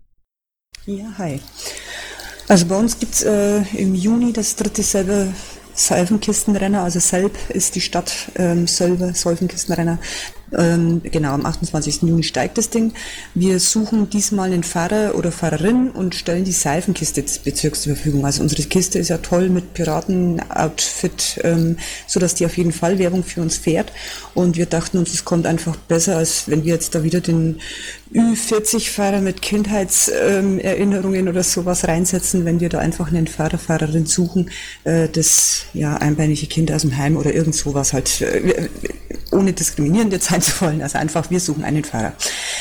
Ja, hi. Also bei uns gibt's äh, im Juni das dritte selbe Seifenkistenrenner, also Selb ist die Stadt, ähm, Sölve, Seifenkistenrenner. Ähm, genau, am achtundzwanzigsten Juni steigt das Ding. Wir suchen diesmal einen Fahrer oder Fahrerin und stellen die Seifenkiste des Bezirks zur Verfügung. Also unsere Kiste ist ja toll mit Piraten-Outfit, ähm, so dass die auf jeden Fall Werbung für uns fährt. Und wir dachten uns, es kommt einfach besser, als wenn wir jetzt da wieder den Ü vierzig-Fahrer mit Kindheitserinnerungen ähm, oder sowas reinsetzen, wenn wir da einfach einen Fahrer, Fahrerin suchen, äh, das ja einbeinige Kind aus dem Heim oder irgend sowas halt, äh, ohne diskriminierend jetzt sein zu wollen, also einfach, wir suchen einen Fahrer.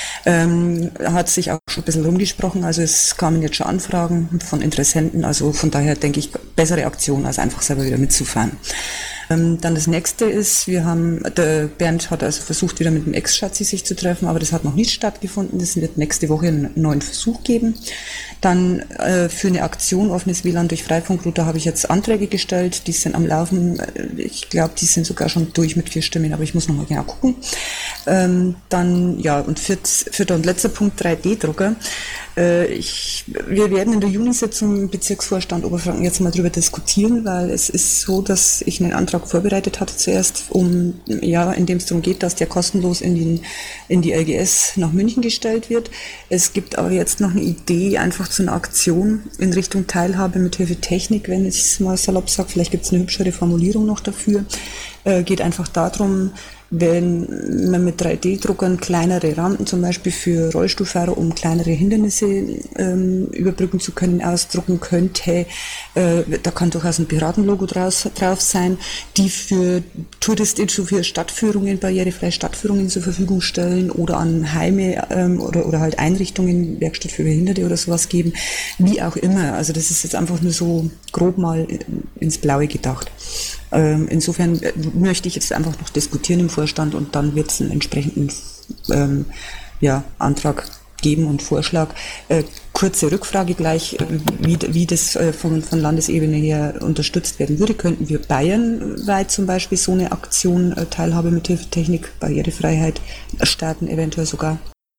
Ähm, hat sich auch schon ein bisschen rumgesprochen, also es kamen jetzt schon Anfragen von Interessenten, also von daher denke ich, bessere Aktion, als einfach selber wieder mitzufahren. Ähm, dann das nächste ist, wir haben, der Bernd hat also versucht, wieder mit dem Ex-Schatzi sich zu treffen, aber das hat noch nicht stattgefunden, das wird nächste Woche einen neuen Versuch geben. Dann äh, für eine Aktion offenes W L A N durch Freifunkrouter habe ich jetzt Anträge gestellt, die sind am Laufen, ich glaube, die sind sogar schon durch mit vier Stimmen, aber ich muss nochmal genau gucken. Ähm, dann, ja, und viert, vierter und letzter Punkt, drei D Drucker. Äh, ich, wir werden in der Junisitzung im Bezirksvorstand Oberfranken jetzt mal drüber diskutieren, weil es ist so, dass ich einen Antrag vorbereitet hatte zuerst, um, ja, in dem es darum geht, dass der kostenlos in, den, in die L G S nach München gestellt wird. Es gibt aber jetzt noch eine Idee, einfach zu einer Aktion in Richtung Teilhabe mit Hilfe Technik, wenn ich es mal salopp sage, vielleicht gibt es eine hübschere Formulierung noch dafür. Äh, geht einfach darum, wenn man mit drei D Druckern kleinere Rampen, zum Beispiel für Rollstuhlfahrer, um kleinere Hindernisse ähm, überbrücken zu können, ausdrucken könnte. Äh, da kann durchaus ein Piratenlogo draus, drauf sein, die für Touristen, für Stadtführungen, barrierefreie Stadtführungen zur Verfügung stellen oder an Heime ähm, oder, oder halt Einrichtungen, Werkstatt für Behinderte oder sowas geben, wie auch immer. Also das ist jetzt einfach nur so grob mal ins Blaue gedacht. Ähm, insofern möchte ich jetzt einfach noch diskutieren im Vorstand und dann wird es einen entsprechenden ähm, ja, Antrag geben und Vorschlag. Äh, kurze Rückfrage gleich, wie, wie das äh, von, von Landesebene her unterstützt werden würde. Könnten wir bayernweit zum Beispiel so eine Aktion äh, Teilhabe mit Hilfe Technik, Barrierefreiheit starten, eventuell sogar?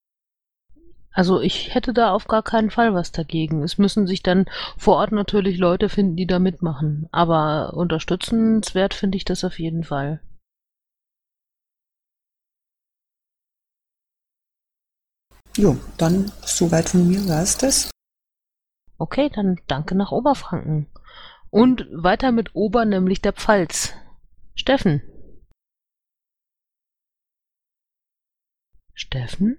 Also ich hätte da auf gar keinen Fall was dagegen. Es müssen sich dann vor Ort natürlich Leute finden, die da mitmachen. Aber unterstützenswert finde ich das auf jeden Fall. jo, dann soweit von mir war es das. Okay, dann danke nach Oberfranken. Und weiter mit Ober, nämlich der Pfalz. Steffen. Steffen?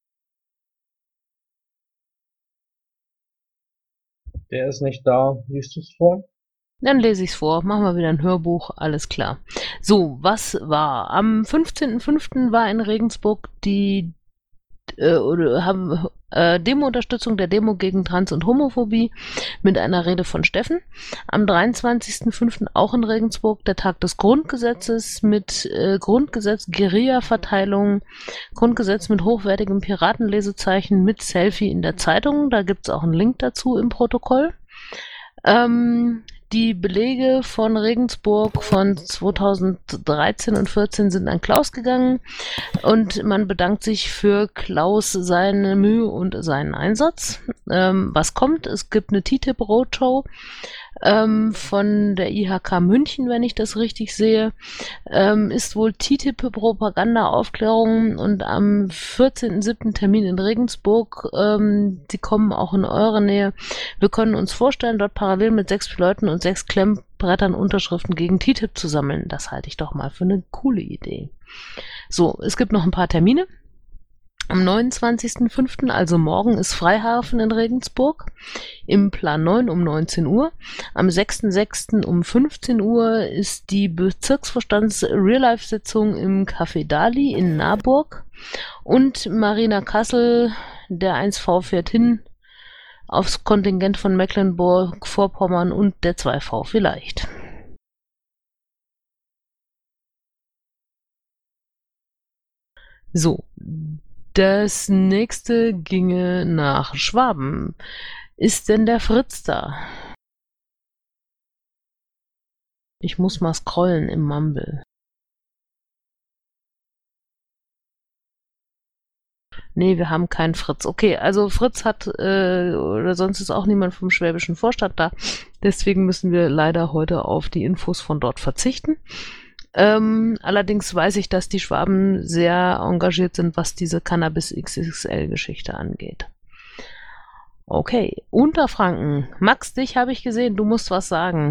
Der ist nicht da. Liest du es vor? Dann lese ich es vor. Machen wir wieder ein Hörbuch. Alles klar. So, was war? Am fünfzehnten fünften war in Regensburg die äh, oder haben äh, Demo-Unterstützung der Demo gegen Trans- und Homophobie mit einer Rede von Steffen. Am dreiundzwanzigsten fünften auch in Regensburg der Tag des Grundgesetzes mit äh, Grundgesetz, Guerilla-Verteilung, Grundgesetz mit hochwertigem Piratenlesezeichen mit Selfie in der Zeitung. Da gibt es auch einen Link dazu im Protokoll. Ähm, die Belege von Regensburg von zweitausenddreizehn und vierzehn sind an Klaus gegangen und man bedankt sich für Klaus seine Mühe und seinen Einsatz. Ähm, was kommt? Es gibt eine T T I P-Roadshow ähm, von der I H K München, wenn ich das richtig sehe. Ähm, ist wohl T T I P Propaganda, Aufklärung und am vierzehnten siebten Termin in Regensburg. Ähm, die kommen auch in eure Nähe. Wir können uns vorstellen, dort parallel mit sechs Leuten und sechs Klemmbrettern Unterschriften gegen T T I P zu sammeln. Das halte ich doch mal für eine coole Idee. So, es gibt noch ein paar Termine. Am neunundzwanzigsten fünften, also morgen, ist Freihafen in Regensburg im Plan neun um neunzehn Uhr. Am sechsten sechsten um fünfzehn Uhr ist die Bezirksvorstands-Real-Life-Sitzung im Café Dali in Naburg. Und Marina Kassel, der eins V, fährt hin aufs Kontingent von Mecklenburg-Vorpommern und der zwei V vielleicht. So, das nächste ginge nach Schwaben. Ist denn der Fritz da? Ich muss mal scrollen im Mumble. Nee, wir haben keinen Fritz. Okay, also Fritz hat, äh, oder sonst ist auch niemand vom Schwäbischen Vorstadt da. Deswegen müssen wir leider heute auf die Infos von dort verzichten. Ähm, allerdings weiß ich, dass die Schwaben sehr engagiert sind, was diese Cannabis-X X L-Geschichte angeht. Okay, Unterfranken. Max, dich habe ich gesehen, du musst was sagen.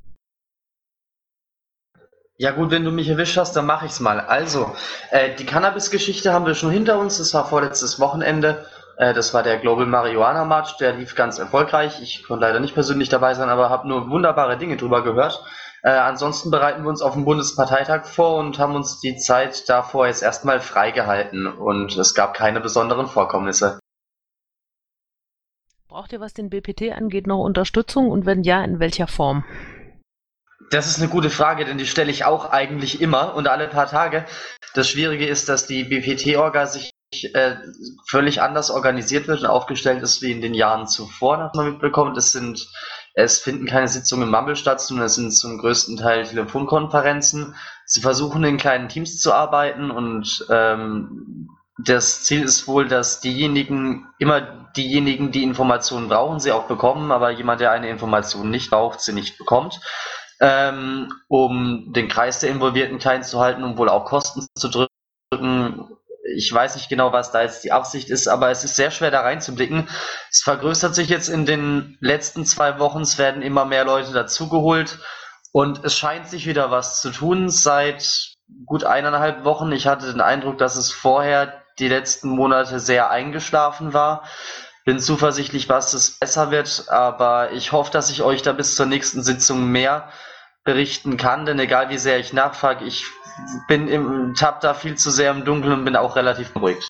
Ja gut, wenn du mich erwischt hast, dann mache ich's mal. Also, äh, die Cannabis-Geschichte haben wir schon hinter uns. Das war vorletztes Wochenende. Äh, das war der Global Marihuana March. Der lief ganz erfolgreich. Ich konnte leider nicht persönlich dabei sein, aber habe nur wunderbare Dinge drüber gehört. Äh, ansonsten bereiten wir uns auf den Bundesparteitag vor und haben uns die Zeit davor jetzt erstmal freigehalten. Und es gab keine besonderen Vorkommnisse. Braucht ihr, was den B P T angeht, noch Unterstützung? Und wenn ja, in welcher Form? Das ist eine gute Frage, denn die stelle ich auch eigentlich immer und alle paar Tage. Das Schwierige ist, dass die B P T-Orga sich äh, völlig anders organisiert wird und aufgestellt ist wie in den Jahren zuvor, nach man mitbekommt. Es sind, es finden keine Sitzungen im Mumble statt, sondern es sind zum größten Teil Telefonkonferenzen. Sie versuchen in kleinen Teams zu arbeiten und ähm, das Ziel ist wohl, dass diejenigen, immer diejenigen, die Informationen brauchen, sie auch bekommen, aber jemand, der eine Information nicht braucht, sie nicht bekommt. Ähm, um den Kreis der Involvierten klein zu halten, um wohl auch Kosten zu drücken. Ich weiß nicht genau, was da jetzt die Absicht ist, aber es ist sehr schwer da reinzublicken. Es vergrößert sich jetzt in den letzten zwei Wochen, es werden immer mehr Leute dazugeholt und es scheint sich wieder was zu tun seit gut eineinhalb Wochen. Ich hatte den Eindruck, dass es vorher die letzten Monate sehr eingeschlafen war. Bin zuversichtlich, dass es besser wird, aber ich hoffe, dass ich euch da bis zur nächsten Sitzung mehr berichten kann, denn egal wie sehr ich nachfrage, ich bin im tapp da viel zu sehr im Dunkeln und bin auch relativ beruhigt.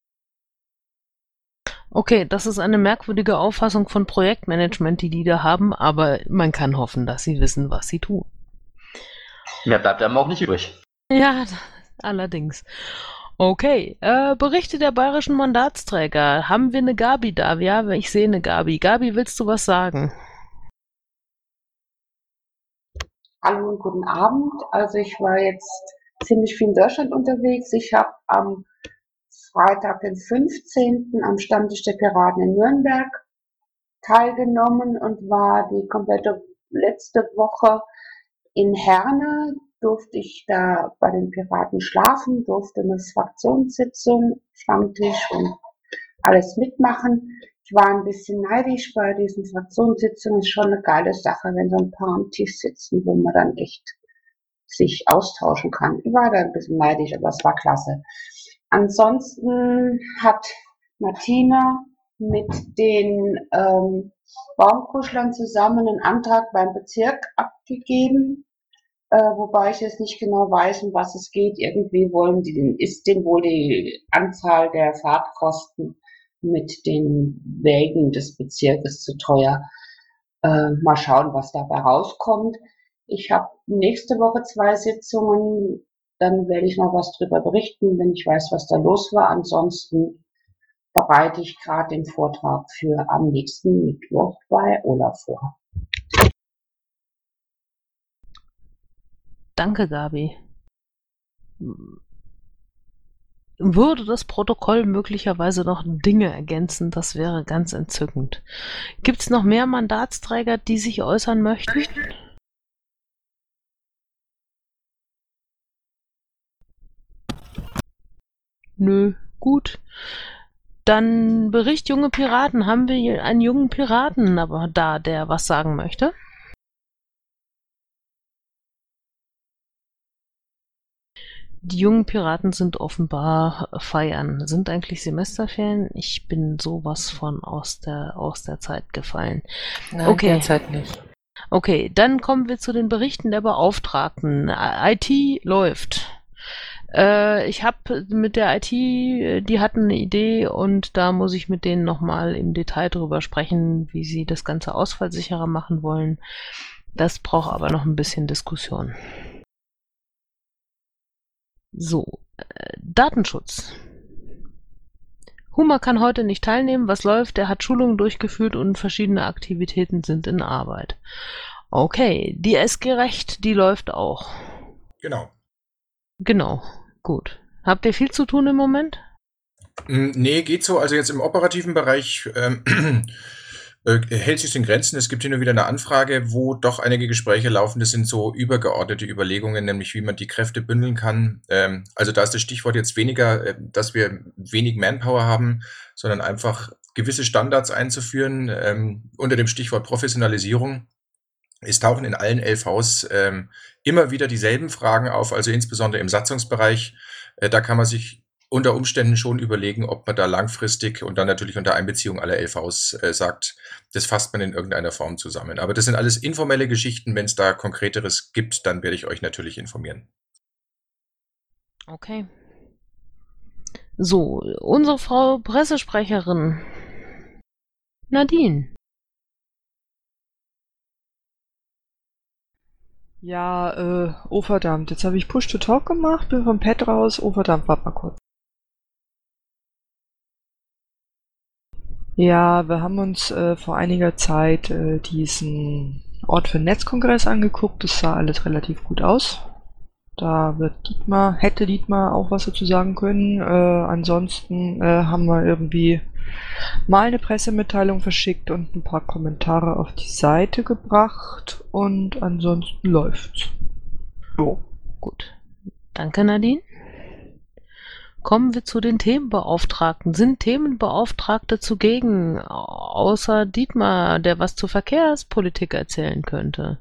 Okay, das ist eine merkwürdige Auffassung von Projektmanagement, die die da haben, aber man kann hoffen, dass sie wissen, was sie tun. Mehr bleibt einem auch nicht übrig. Ja, allerdings. Okay, äh, Berichte der bayerischen Mandatsträger. Haben wir eine Gabi da? Ja, ich sehe eine Gabi. Gabi, willst du was sagen? Hallo und guten Abend. Also ich war jetzt ziemlich viel in Deutschland unterwegs. Ich habe am Freitag, den fünfzehnten am Stammtisch der Piraten in Nürnberg teilgenommen und war die komplette letzte Woche in Herne. Durfte ich da bei den Piraten schlafen, durfte eine Fraktionssitzung, Stammtisch und alles mitmachen. Ich war ein bisschen neidisch bei diesen Fraktionssitzungen. Ist schon eine geile Sache, wenn so ein paar am Tisch sitzen, wo man dann echt sich austauschen kann. Ich war da ein bisschen neidisch, aber es war klasse. Ansonsten hat Martina mit den ähm, Baumkuschlern zusammen einen Antrag beim Bezirk abgegeben, äh, wobei ich jetzt nicht genau weiß, um was es geht. Irgendwie wollen die den, ist denen wohl die Anzahl der Fahrtkosten mit den Wägen des Bezirkes zu teuer. Äh, mal schauen, was dabei rauskommt. Ich habe nächste Woche zwei Sitzungen, dann werde ich noch was drüber berichten, wenn ich weiß, was da los war. Ansonsten bereite ich gerade den Vortrag für am nächsten Mittwoch bei Olaf vor. Danke, Gabi. Würde das Protokoll möglicherweise noch Dinge ergänzen, das wäre ganz entzückend. Gibt es noch mehr Mandatsträger, die sich äußern möchten? Nö, gut. Dann Bericht junge Piraten. Haben wir hier einen jungen Piraten aber da, der was sagen möchte? Die jungen Piraten sind offenbar feiern. Sind eigentlich Semesterferien? Ich bin sowas von aus der, aus der Zeit gefallen. Nein, okay. derzeit nicht. Okay, dann kommen wir zu den Berichten der Beauftragten. I T läuft. Äh, ich habe mit der I T, die hatten eine Idee und da muss ich mit denen nochmal im Detail drüber sprechen, wie sie das Ganze ausfallsicherer machen wollen. Das braucht aber noch ein bisschen Diskussion. So, äh, Datenschutz. Huma kann heute nicht teilnehmen. Was läuft? Er hat Schulungen durchgeführt und verschiedene Aktivitäten sind in Arbeit. Okay, die S G-Recht, die läuft auch. Genau. Genau, gut. Habt ihr viel zu tun im Moment? Nee, geht so. Also jetzt im operativen Bereich ähm, äh, hält sich in Grenzen. Es gibt hin und wieder eine Anfrage, wo doch einige Gespräche laufen. Das sind so übergeordnete Überlegungen, nämlich wie man die Kräfte bündeln kann. Ähm, also da ist das Stichwort jetzt weniger, äh, dass wir wenig Manpower haben, sondern einfach gewisse Standards einzuführen ähm, unter dem Stichwort Professionalisierung. Es tauchen in allen L Vs ähm, immer wieder dieselben Fragen auf, also insbesondere im Satzungsbereich. Äh, da kann man sich unter Umständen schon überlegen, ob man da langfristig und dann natürlich unter Einbeziehung aller L Vs äh, sagt, das fasst man in irgendeiner Form zusammen. Aber das sind alles informelle Geschichten. Wenn es da Konkreteres gibt, dann werde ich euch natürlich informieren. Okay. So, unsere Frau Pressesprecherin Nadine. Ja, äh, oh verdammt, jetzt habe ich Push-to-Talk gemacht, bin vom Pad raus, oh verdammt, warte mal kurz. Ja, wir haben uns äh, vor einiger Zeit äh, diesen Ort für den Netzkongress angeguckt, das sah alles relativ gut aus. Da wird Dietmar, hätte Dietmar auch was dazu sagen können, äh, ansonsten äh, haben wir irgendwie mal eine Pressemitteilung verschickt und ein paar Kommentare auf die Seite gebracht und ansonsten läuft's. So. Gut. Danke, Nadine. Kommen wir zu den Themenbeauftragten. Sind Themenbeauftragte zugegen, außer Dietmar, der was zur Verkehrspolitik erzählen könnte?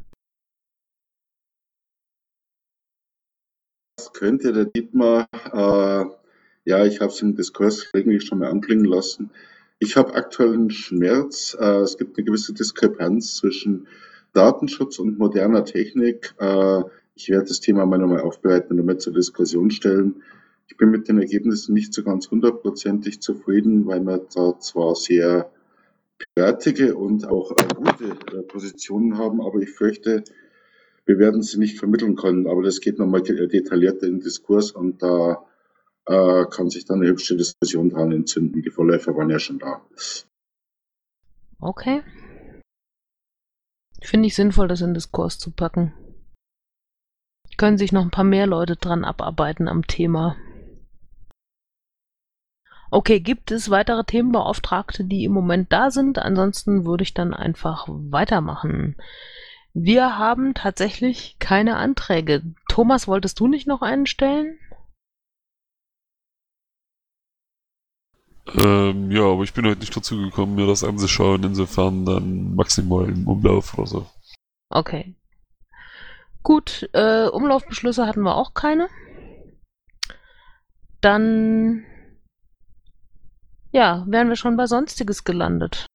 Das könnte der Dietmar, äh, ja, ich habe es im Diskurs eigentlich schon mal anklingen lassen. Ich habe aktuellen Schmerz. Äh, es gibt eine gewisse Diskrepanz zwischen Datenschutz und moderner Technik. Äh, ich werde das Thema mal nochmal aufbereiten und nochmal zur Diskussion stellen. Ich bin mit den Ergebnissen nicht so ganz hundertprozentig zufrieden, weil wir da zwar sehr fertige und auch äh, gute äh, Positionen haben, aber ich fürchte, wir werden sie nicht vermitteln können. Aber das geht nochmal detaillierter in den Diskurs und da äh, kann sich dann eine hübsche Diskussion dran entzünden. Die Vorläufer waren ja schon da. Okay. Finde ich sinnvoll, das in den Diskurs zu packen. Können sich noch ein paar mehr Leute dran abarbeiten am Thema. Okay, gibt es weitere Themenbeauftragte, die im Moment da sind? Ansonsten würde ich dann einfach weitermachen. Wir haben tatsächlich keine Anträge. Thomas, wolltest du nicht noch einen stellen? Ähm, ja, aber ich bin heute nicht dazu gekommen, mir das anzuschauen, insofern dann maximal im Umlauf oder so. Okay. Gut, äh, Umlaufbeschlüsse hatten wir auch keine. Dann, ja, wären wir schon bei Sonstiges gelandet.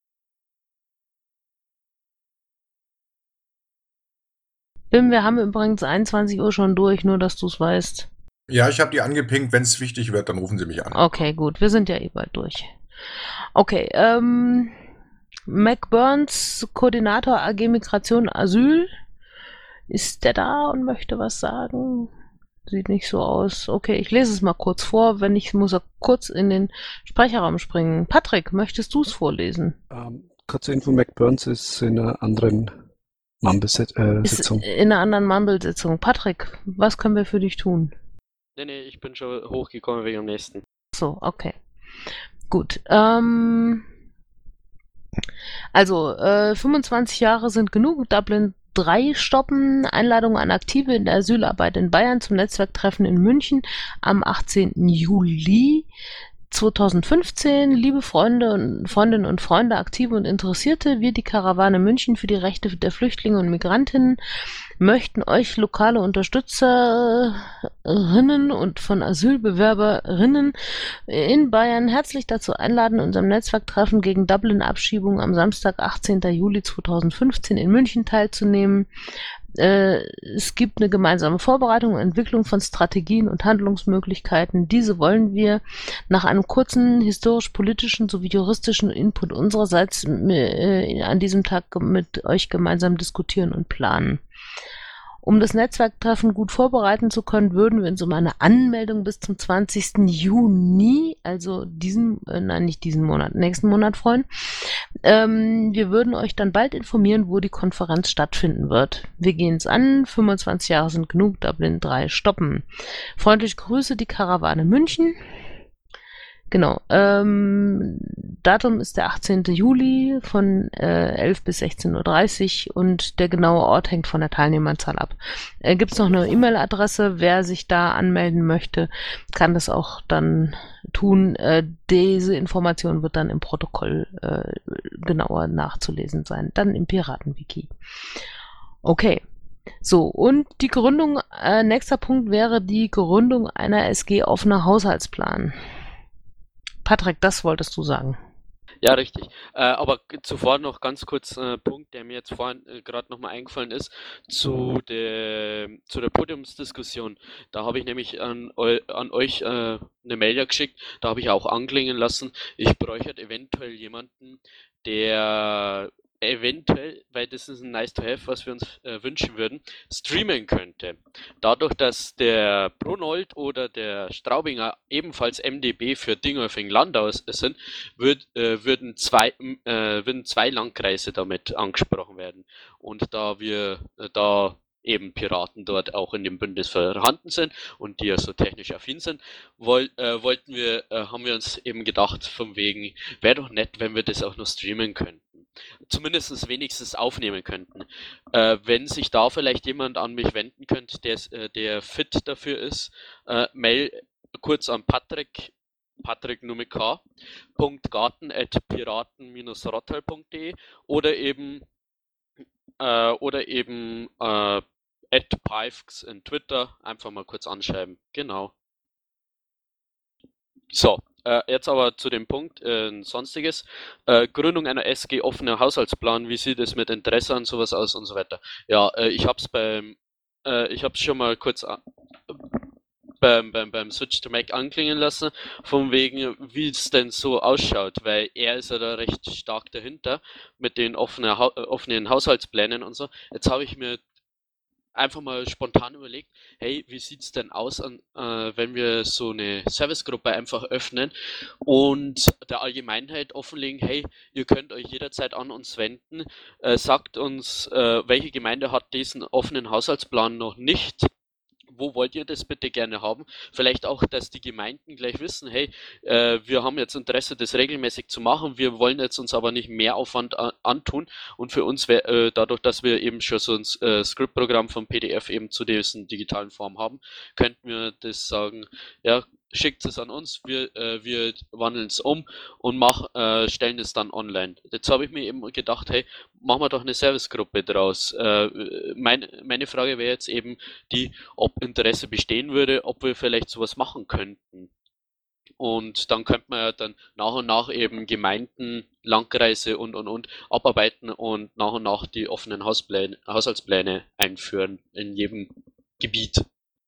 Bim, wir haben übrigens einundzwanzig Uhr schon durch, nur dass du es weißt. Ja, ich habe die angepinkt. Wenn es wichtig wird, dann rufen Sie mich an. Okay, gut, wir sind ja eh bald durch. Okay, ähm, Mac Burns, Koordinator A G Migration Asyl. Ist der da und möchte was sagen? Sieht nicht so aus. Okay, ich lese es mal kurz vor. Wenn nicht, muss er kurz in den Sprecherraum springen. Patrick, möchtest du es vorlesen? Ähm, kurze Info, Mac Burns ist in einer anderen Mumble-Sitzung. Ist in einer anderen Mumble-Sitzung. Patrick, was können wir für dich tun? Nee, nee, ich bin schon hochgekommen wegen dem nächsten. So, okay. Gut. Ähm, also, äh, fünfundzwanzig Jahre sind genug. Dublin drei stoppen. Einladung an Aktive in der Asylarbeit in Bayern zum Netzwerktreffen in München am achtzehnten Juli zweitausendfünfzehn. Liebe Freunde und Freundinnen und Freunde, Aktive und Interessierte, wir, die Karawane München für die Rechte der Flüchtlinge und Migrantinnen, möchten euch lokale Unterstützerinnen und von Asylbewerberinnen in Bayern herzlich dazu einladen, unserem Netzwerktreffen gegen Dublin-Abschiebung am Samstag, achtzehnten Juli zweitausendfünfzehn in München teilzunehmen. Äh, es gibt eine gemeinsame Vorbereitung und Entwicklung von Strategien und Handlungsmöglichkeiten. Diese wollen wir nach einem kurzen historisch-politischen sowie juristischen Input unsererseits äh, an diesem Tag mit euch gemeinsam diskutieren und planen. Um das Netzwerktreffen gut vorbereiten zu können, würden wir uns um eine Anmeldung bis zum zwanzigsten Juni, also diesen, äh, nein, nicht diesen Monat, nächsten Monat freuen. Ähm, wir würden euch dann bald informieren, wo die Konferenz stattfinden wird. Wir gehen es an, fünfundzwanzig Jahre sind genug, Dublin drei stoppen. Freundliche Grüße, die Karawane München. Genau, ähm, Datum ist der achtzehnten Juli von äh, elf bis sechzehn Uhr dreißig und der genaue Ort hängt von der Teilnehmerzahl ab. Äh, Gibt es noch eine E-Mail-Adresse? Wer sich da anmelden möchte, kann das auch dann tun. Äh, diese Information wird dann im Protokoll äh, genauer nachzulesen sein, dann im Piratenwiki. Okay. So, und die Gründung, äh, nächster Punkt wäre die Gründung einer S G offener Haushaltsplan. Patrick, das wolltest du sagen. Ja, richtig. Äh, aber zuvor noch ganz kurz ein äh, Punkt, der mir jetzt vorhin äh, gerade nochmal eingefallen ist, zu der, zu der Podiumsdiskussion. Da habe ich nämlich an, an euch äh, eine Mail geschickt, da habe ich auch anklingen lassen, ich bräuchte eventuell jemanden, der eventuell, weil das ist ein Nice-to-have, was wir uns äh, wünschen würden, streamen könnte. Dadurch, dass der Brunold oder der Straubinger ebenfalls M D B für Dingolfing-Landau sind, würd, äh, würden, zwei, äh, würden zwei Landkreise damit angesprochen werden. Und da wir äh, da eben Piraten dort auch in dem Bündnis vorhanden sind und die ja so technisch affin sind, woll, äh, wollten wir, äh, haben wir uns eben gedacht, von wegen, wäre doch nett, wenn wir das auch noch streamen könnten. Zumindest wenigstens aufnehmen könnten. Äh, wenn sich da vielleicht jemand an mich wenden könnte, der, äh, der fit dafür ist, äh, mail kurz an Patrick, Patrick nur mit K, .garten at piraten-rottal.de oder eben äh, oder eben äh, at Pivx in Twitter einfach mal kurz anschreiben. Genau. So, äh, jetzt aber zu dem Punkt, äh, sonstiges. Äh, Gründung einer S G offener Haushaltsplan, wie sieht es mit Interesse an sowas aus und so weiter. Ja, äh, ich hab's beim, äh, ich hab's schon mal kurz äh, beim, beim, beim Switch to Mac anklingen lassen, von wegen, wie es denn so ausschaut, weil er ist ja da recht stark dahinter mit den offenen, ha offenen Haushaltsplänen und so. Jetzt habe ich mir einfach mal spontan überlegt, hey, wie sieht's denn aus, an, äh, wenn wir so eine Servicegruppe einfach öffnen und der Allgemeinheit offenlegen, hey, ihr könnt euch jederzeit an uns wenden, äh, sagt uns, äh, welche Gemeinde hat diesen offenen Haushaltsplan noch nicht, wo wollt ihr das bitte gerne haben? Vielleicht auch, dass die Gemeinden gleich wissen, hey, äh, wir haben jetzt Interesse, das regelmäßig zu machen, wir wollen jetzt uns aber nicht mehr Aufwand an, antun und für uns, wär, äh, dadurch, dass wir eben schon so ein äh, Script-Programm vom P D F eben zu diesen digitalen Formen haben, könnten wir das sagen, ja, schickt es an uns, wir, äh, wir wandeln es um und mach, äh, stellen es dann online. Jetzt habe ich mir eben gedacht, hey, machen wir doch eine Servicegruppe draus. Äh, mein, meine Frage wäre jetzt eben die, ob Interesse bestehen würde, ob wir vielleicht sowas machen könnten. Und dann könnte man ja dann nach und nach eben Gemeinden, Landkreise und und und abarbeiten und nach und nach die offenen Hauspläne, Haushaltspläne einführen in jedem Gebiet.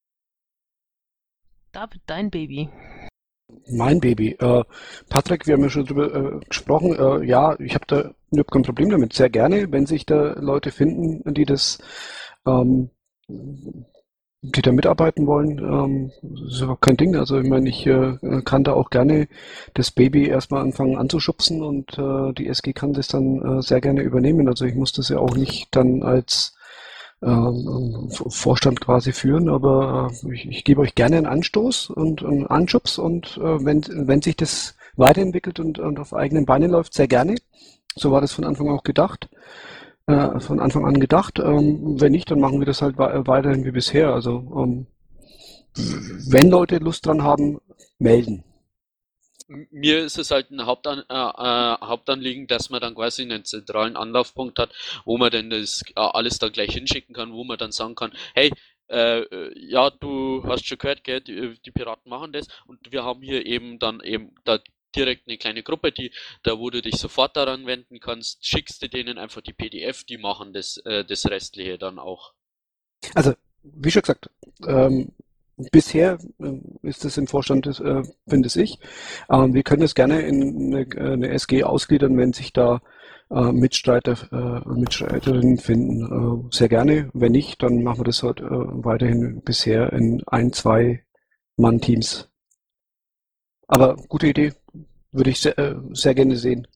David, dein Baby. Mein Baby. Äh, Patrick, wir haben ja schon drüber äh, gesprochen. Äh, ja, ich habe da überhaupt kein Problem damit. Sehr gerne, wenn sich da Leute finden, die das, ähm, die da mitarbeiten wollen. Ähm, das ist überhaupt kein Ding. Also ich meine, ich äh, kann da auch gerne das Baby erstmal anfangen anzuschubsen und äh, die S G kann das dann äh, sehr gerne übernehmen. Also ich muss das ja auch nicht dann als ähm, Vorstand quasi führen, aber äh, ich, ich gebe euch gerne einen Anstoß und einen Anschubs und äh, wenn, wenn sich das weiterentwickelt und, und auf eigenen Beinen läuft, sehr gerne. So war das von Anfang auch gedacht, äh, von Anfang an gedacht. Ähm, wenn nicht, dann machen wir das halt we weiterhin wie bisher. Also ähm, wenn Leute Lust dran haben, melden. Mir ist es halt ein Hauptan äh, äh, Hauptanliegen, dass man dann quasi einen zentralen Anlaufpunkt hat, wo man dann das äh, alles dann gleich hinschicken kann, wo man dann sagen kann, hey, äh, ja, du hast schon gehört, gell, die, die Piraten machen das und wir haben hier eben dann eben da direkt eine kleine Gruppe, die, da wo du dich sofort daran wenden kannst, schickst du denen einfach die P D F, die machen das, äh, das Restliche dann auch. Also, wie schon gesagt, ähm, bisher äh, ist es im Vorstand, äh, finde ich. Ähm, wir können es gerne in eine, eine S G ausgliedern, wenn sich da äh, Mitstreiter, äh, Mitstreiterinnen finden. Äh, sehr gerne. Wenn nicht, dann machen wir das halt äh, weiterhin bisher in ein, zwei Mann-Teams. Aber gute Idee. Würde ich sehr, äh, sehr gerne sehen.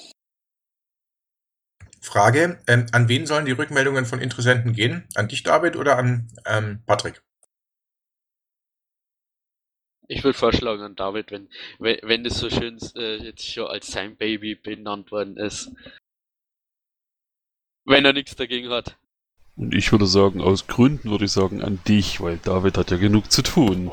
Frage, ähm, an wen sollen die Rückmeldungen von Interessenten gehen? An dich, David, oder an ähm, Patrick? Ich würde vorschlagen an David, wenn, wenn, wenn das so schön äh, jetzt schon als sein Baby benannt worden ist. Wenn er nichts dagegen hat. Und ich würde sagen, aus Gründen würde ich sagen an dich, weil David hat ja genug zu tun.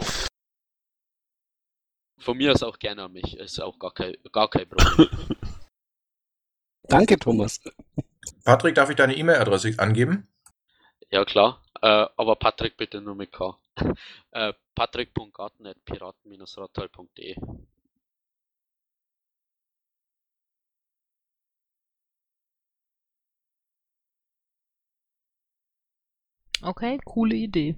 Von mir aus auch gerne an mich, ist auch gar kein, gar kein Problem. Danke, Thomas. Patrick, darf ich deine E-Mail-Adresse angeben? Ja, klar. Äh, aber Patrick bitte nur mit K. äh, patrick punkt garten at piraten Bindestrich rattal punkt de. Okay, coole Idee.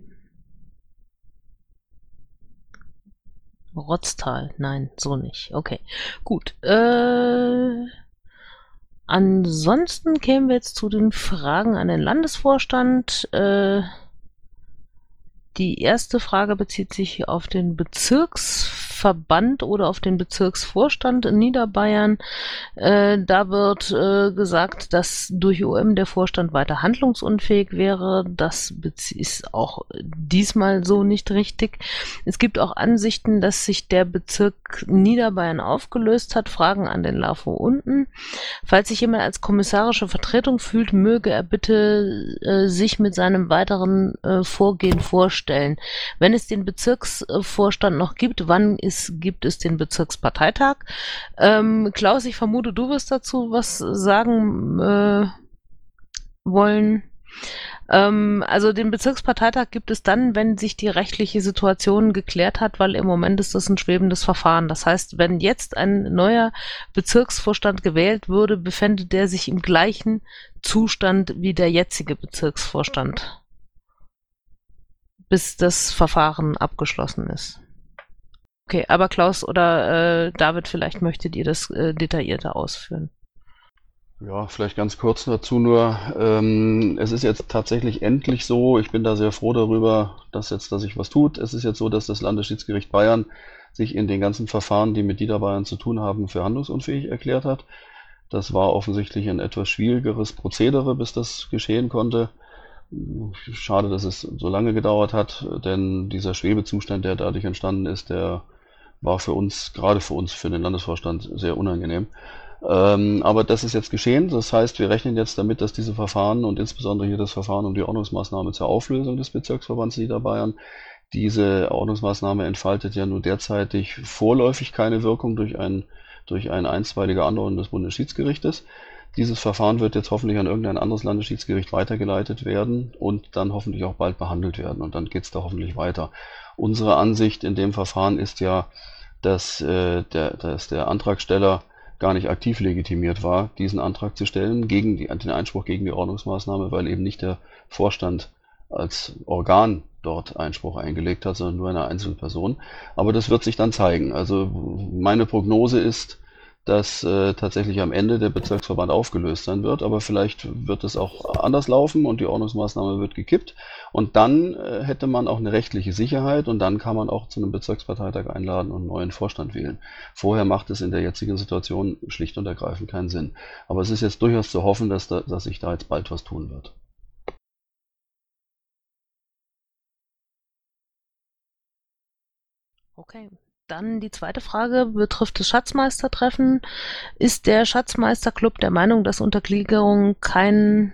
Rotztal, nein, so nicht. Okay, gut. Äh, ansonsten kämen wir jetzt zu den Fragen an den Landesvorstand. Äh, die erste Frage bezieht sich auf den Bezirksverband oder auf den Bezirksvorstand in Niederbayern. Äh, da wird äh, gesagt, dass durch O M der Vorstand weiter handlungsunfähig wäre. Das ist auch diesmal so nicht richtig. Es gibt auch Ansichten, dass sich der Bezirk Niederbayern aufgelöst hat. Fragen an den LAFO unten. Falls sich jemand als kommissarische Vertretung fühlt, möge er bitte äh, sich mit seinem weiteren äh, Vorgehen vorstellen. Wenn es den Bezirksvorstand noch gibt, wann ist, gibt es den Bezirksparteitag? Ähm, Klaus, ich vermute, du wirst dazu was sagen äh, wollen. Ähm, also den Bezirksparteitag gibt es dann, wenn sich die rechtliche Situation geklärt hat, weil im Moment ist das ein schwebendes Verfahren. Das heißt, wenn jetzt ein neuer Bezirksvorstand gewählt würde, befände der sich im gleichen Zustand wie der jetzige Bezirksvorstand, bis das Verfahren abgeschlossen ist. Okay, aber Klaus oder äh, David, vielleicht möchtet ihr das äh, detaillierter ausführen. Ja, vielleicht ganz kurz dazu nur. Ähm, es ist jetzt tatsächlich endlich so, ich bin da sehr froh darüber, dass jetzt, dass sich was tut. Es ist jetzt so, dass das Landesschiedsgericht Bayern sich in den ganzen Verfahren, die mit Niederbayern zu tun haben, für handlungsunfähig erklärt hat. Das war offensichtlich ein etwas schwierigeres Prozedere, bis das geschehen konnte. Schade, dass es so lange gedauert hat, denn dieser Schwebezustand, der dadurch entstanden ist, der war für uns, gerade für uns, für den Landesvorstand, sehr unangenehm. Ähm, aber das ist jetzt geschehen. Das heißt, wir rechnen jetzt damit, dass diese Verfahren und insbesondere hier das Verfahren um die Ordnungsmaßnahme zur Auflösung des Bezirksverbands Niederbayern Diese Ordnungsmaßnahme entfaltet ja nur derzeitig vorläufig keine Wirkung durch ein, durch eine einstweilige Anordnung des Bundesschiedsgerichtes. Dieses Verfahren wird jetzt hoffentlich an irgendein anderes Landesschiedsgericht weitergeleitet werden und dann hoffentlich auch bald behandelt werden. Und dann geht es da hoffentlich weiter. Unsere Ansicht in dem Verfahren ist ja, dass, äh, der, dass der Antragsteller gar nicht aktiv legitimiert war, diesen Antrag zu stellen, gegen die, den Einspruch gegen die Ordnungsmaßnahme, weil eben nicht der Vorstand als Organ dort Einspruch eingelegt hat, sondern nur eine einzelne Person. Aber das wird sich dann zeigen. Also meine Prognose ist, dass äh, tatsächlich am Ende der Bezirksverband aufgelöst sein wird, aber vielleicht wird es auch anders laufen und die Ordnungsmaßnahme wird gekippt und dann äh, hätte man auch eine rechtliche Sicherheit und dann kann man auch zu einem Bezirksparteitag einladen und einen neuen Vorstand wählen. Vorher macht es in der jetzigen Situation schlicht und ergreifend keinen Sinn. Aber es ist jetzt durchaus zu hoffen, dass, da, dass sich da jetzt bald was tun wird. Okay. Dann die zweite Frage betrifft das Schatzmeistertreffen. Ist der Schatzmeisterclub der Meinung, dass Untergliederungen keinen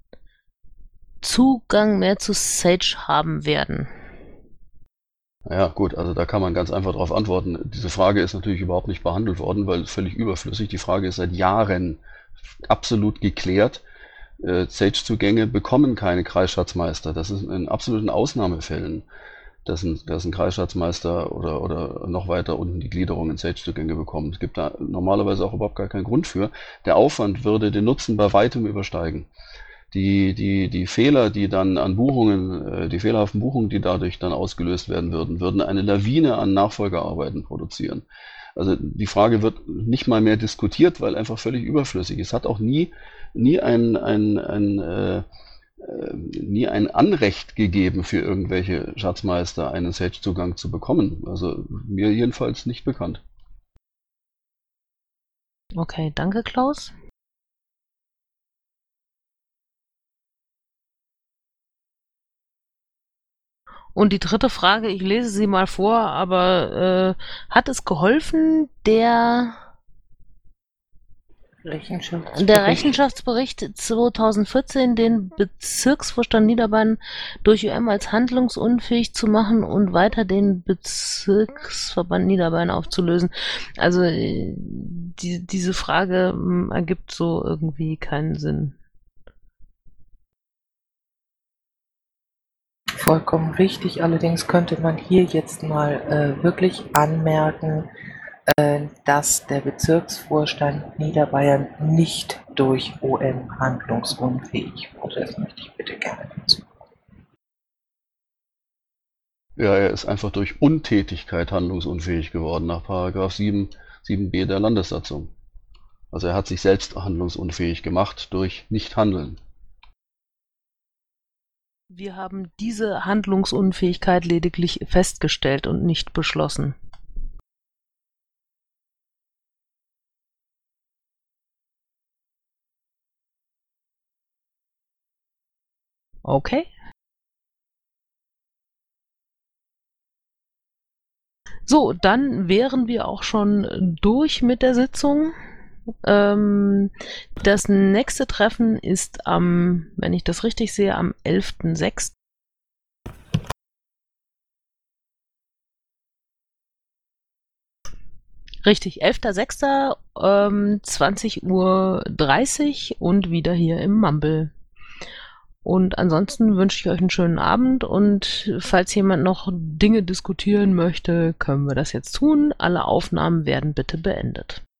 Zugang mehr zu Sage haben werden? Ja gut, also da kann man ganz einfach darauf antworten. Diese Frage ist natürlich überhaupt nicht behandelt worden, weil völlig überflüssig. Die Frage ist seit Jahren absolut geklärt. Äh, Sage-Zugänge bekommen keine Kreisschatzmeister. Das ist in absoluten Ausnahmefällen, dass ein, dass ein Kreisschatzmeister oder, oder noch weiter unten die Gliederung in Sage-Zugänge bekommt. Es gibt da normalerweise auch überhaupt gar keinen Grund für. Der Aufwand würde den Nutzen bei weitem übersteigen. Die, die, die Fehler, die dann an Buchungen, die fehlerhaften Buchungen, die dadurch dann ausgelöst werden würden, würden eine Lawine an Nachfolgearbeiten produzieren. Also die Frage wird nicht mal mehr diskutiert, weil einfach völlig überflüssig ist. Es hat auch nie, nie ein, ein, ein äh, nie ein Anrecht gegeben für irgendwelche Schatzmeister, einen Sage-Zugang zu bekommen. Also mir jedenfalls nicht bekannt. Okay, danke Klaus. Und die dritte Frage, ich lese sie mal vor, aber äh, hat es geholfen, der Rechenschaftsbericht. Der Rechenschaftsbericht zweitausendvierzehn, den Bezirksvorstand Niederbayern durch U M als handlungsunfähig zu machen und weiter den Bezirksverband Niederbayern aufzulösen? Also die, diese Frage mh, ergibt so irgendwie keinen Sinn. Vollkommen richtig, allerdings könnte man hier jetzt mal äh, wirklich anmerken, äh, dass der Bezirksvorstand Niederbayern nicht durch O M handlungsunfähig wurde. Das möchte ich bitte gerne dazu. Ja, er ist einfach durch Untätigkeit handlungsunfähig geworden, nach Paragraph sieben, sieben b der Landessatzung. Also er hat sich selbst handlungsunfähig gemacht durch Nichthandeln. Wir haben diese Handlungsunfähigkeit lediglich festgestellt und nicht beschlossen. Okay. So, dann wären wir auch schon durch mit der Sitzung. Ähm, das nächste Treffen ist am, wenn ich das richtig sehe, am elften sechsten Richtig, elfter sechster Ähm, zwanzig Uhr dreißig und wieder hier im Mumble. Und ansonsten wünsche ich euch einen schönen Abend und falls jemand noch Dinge diskutieren möchte, können wir das jetzt tun. Alle Aufnahmen werden bitte beendet.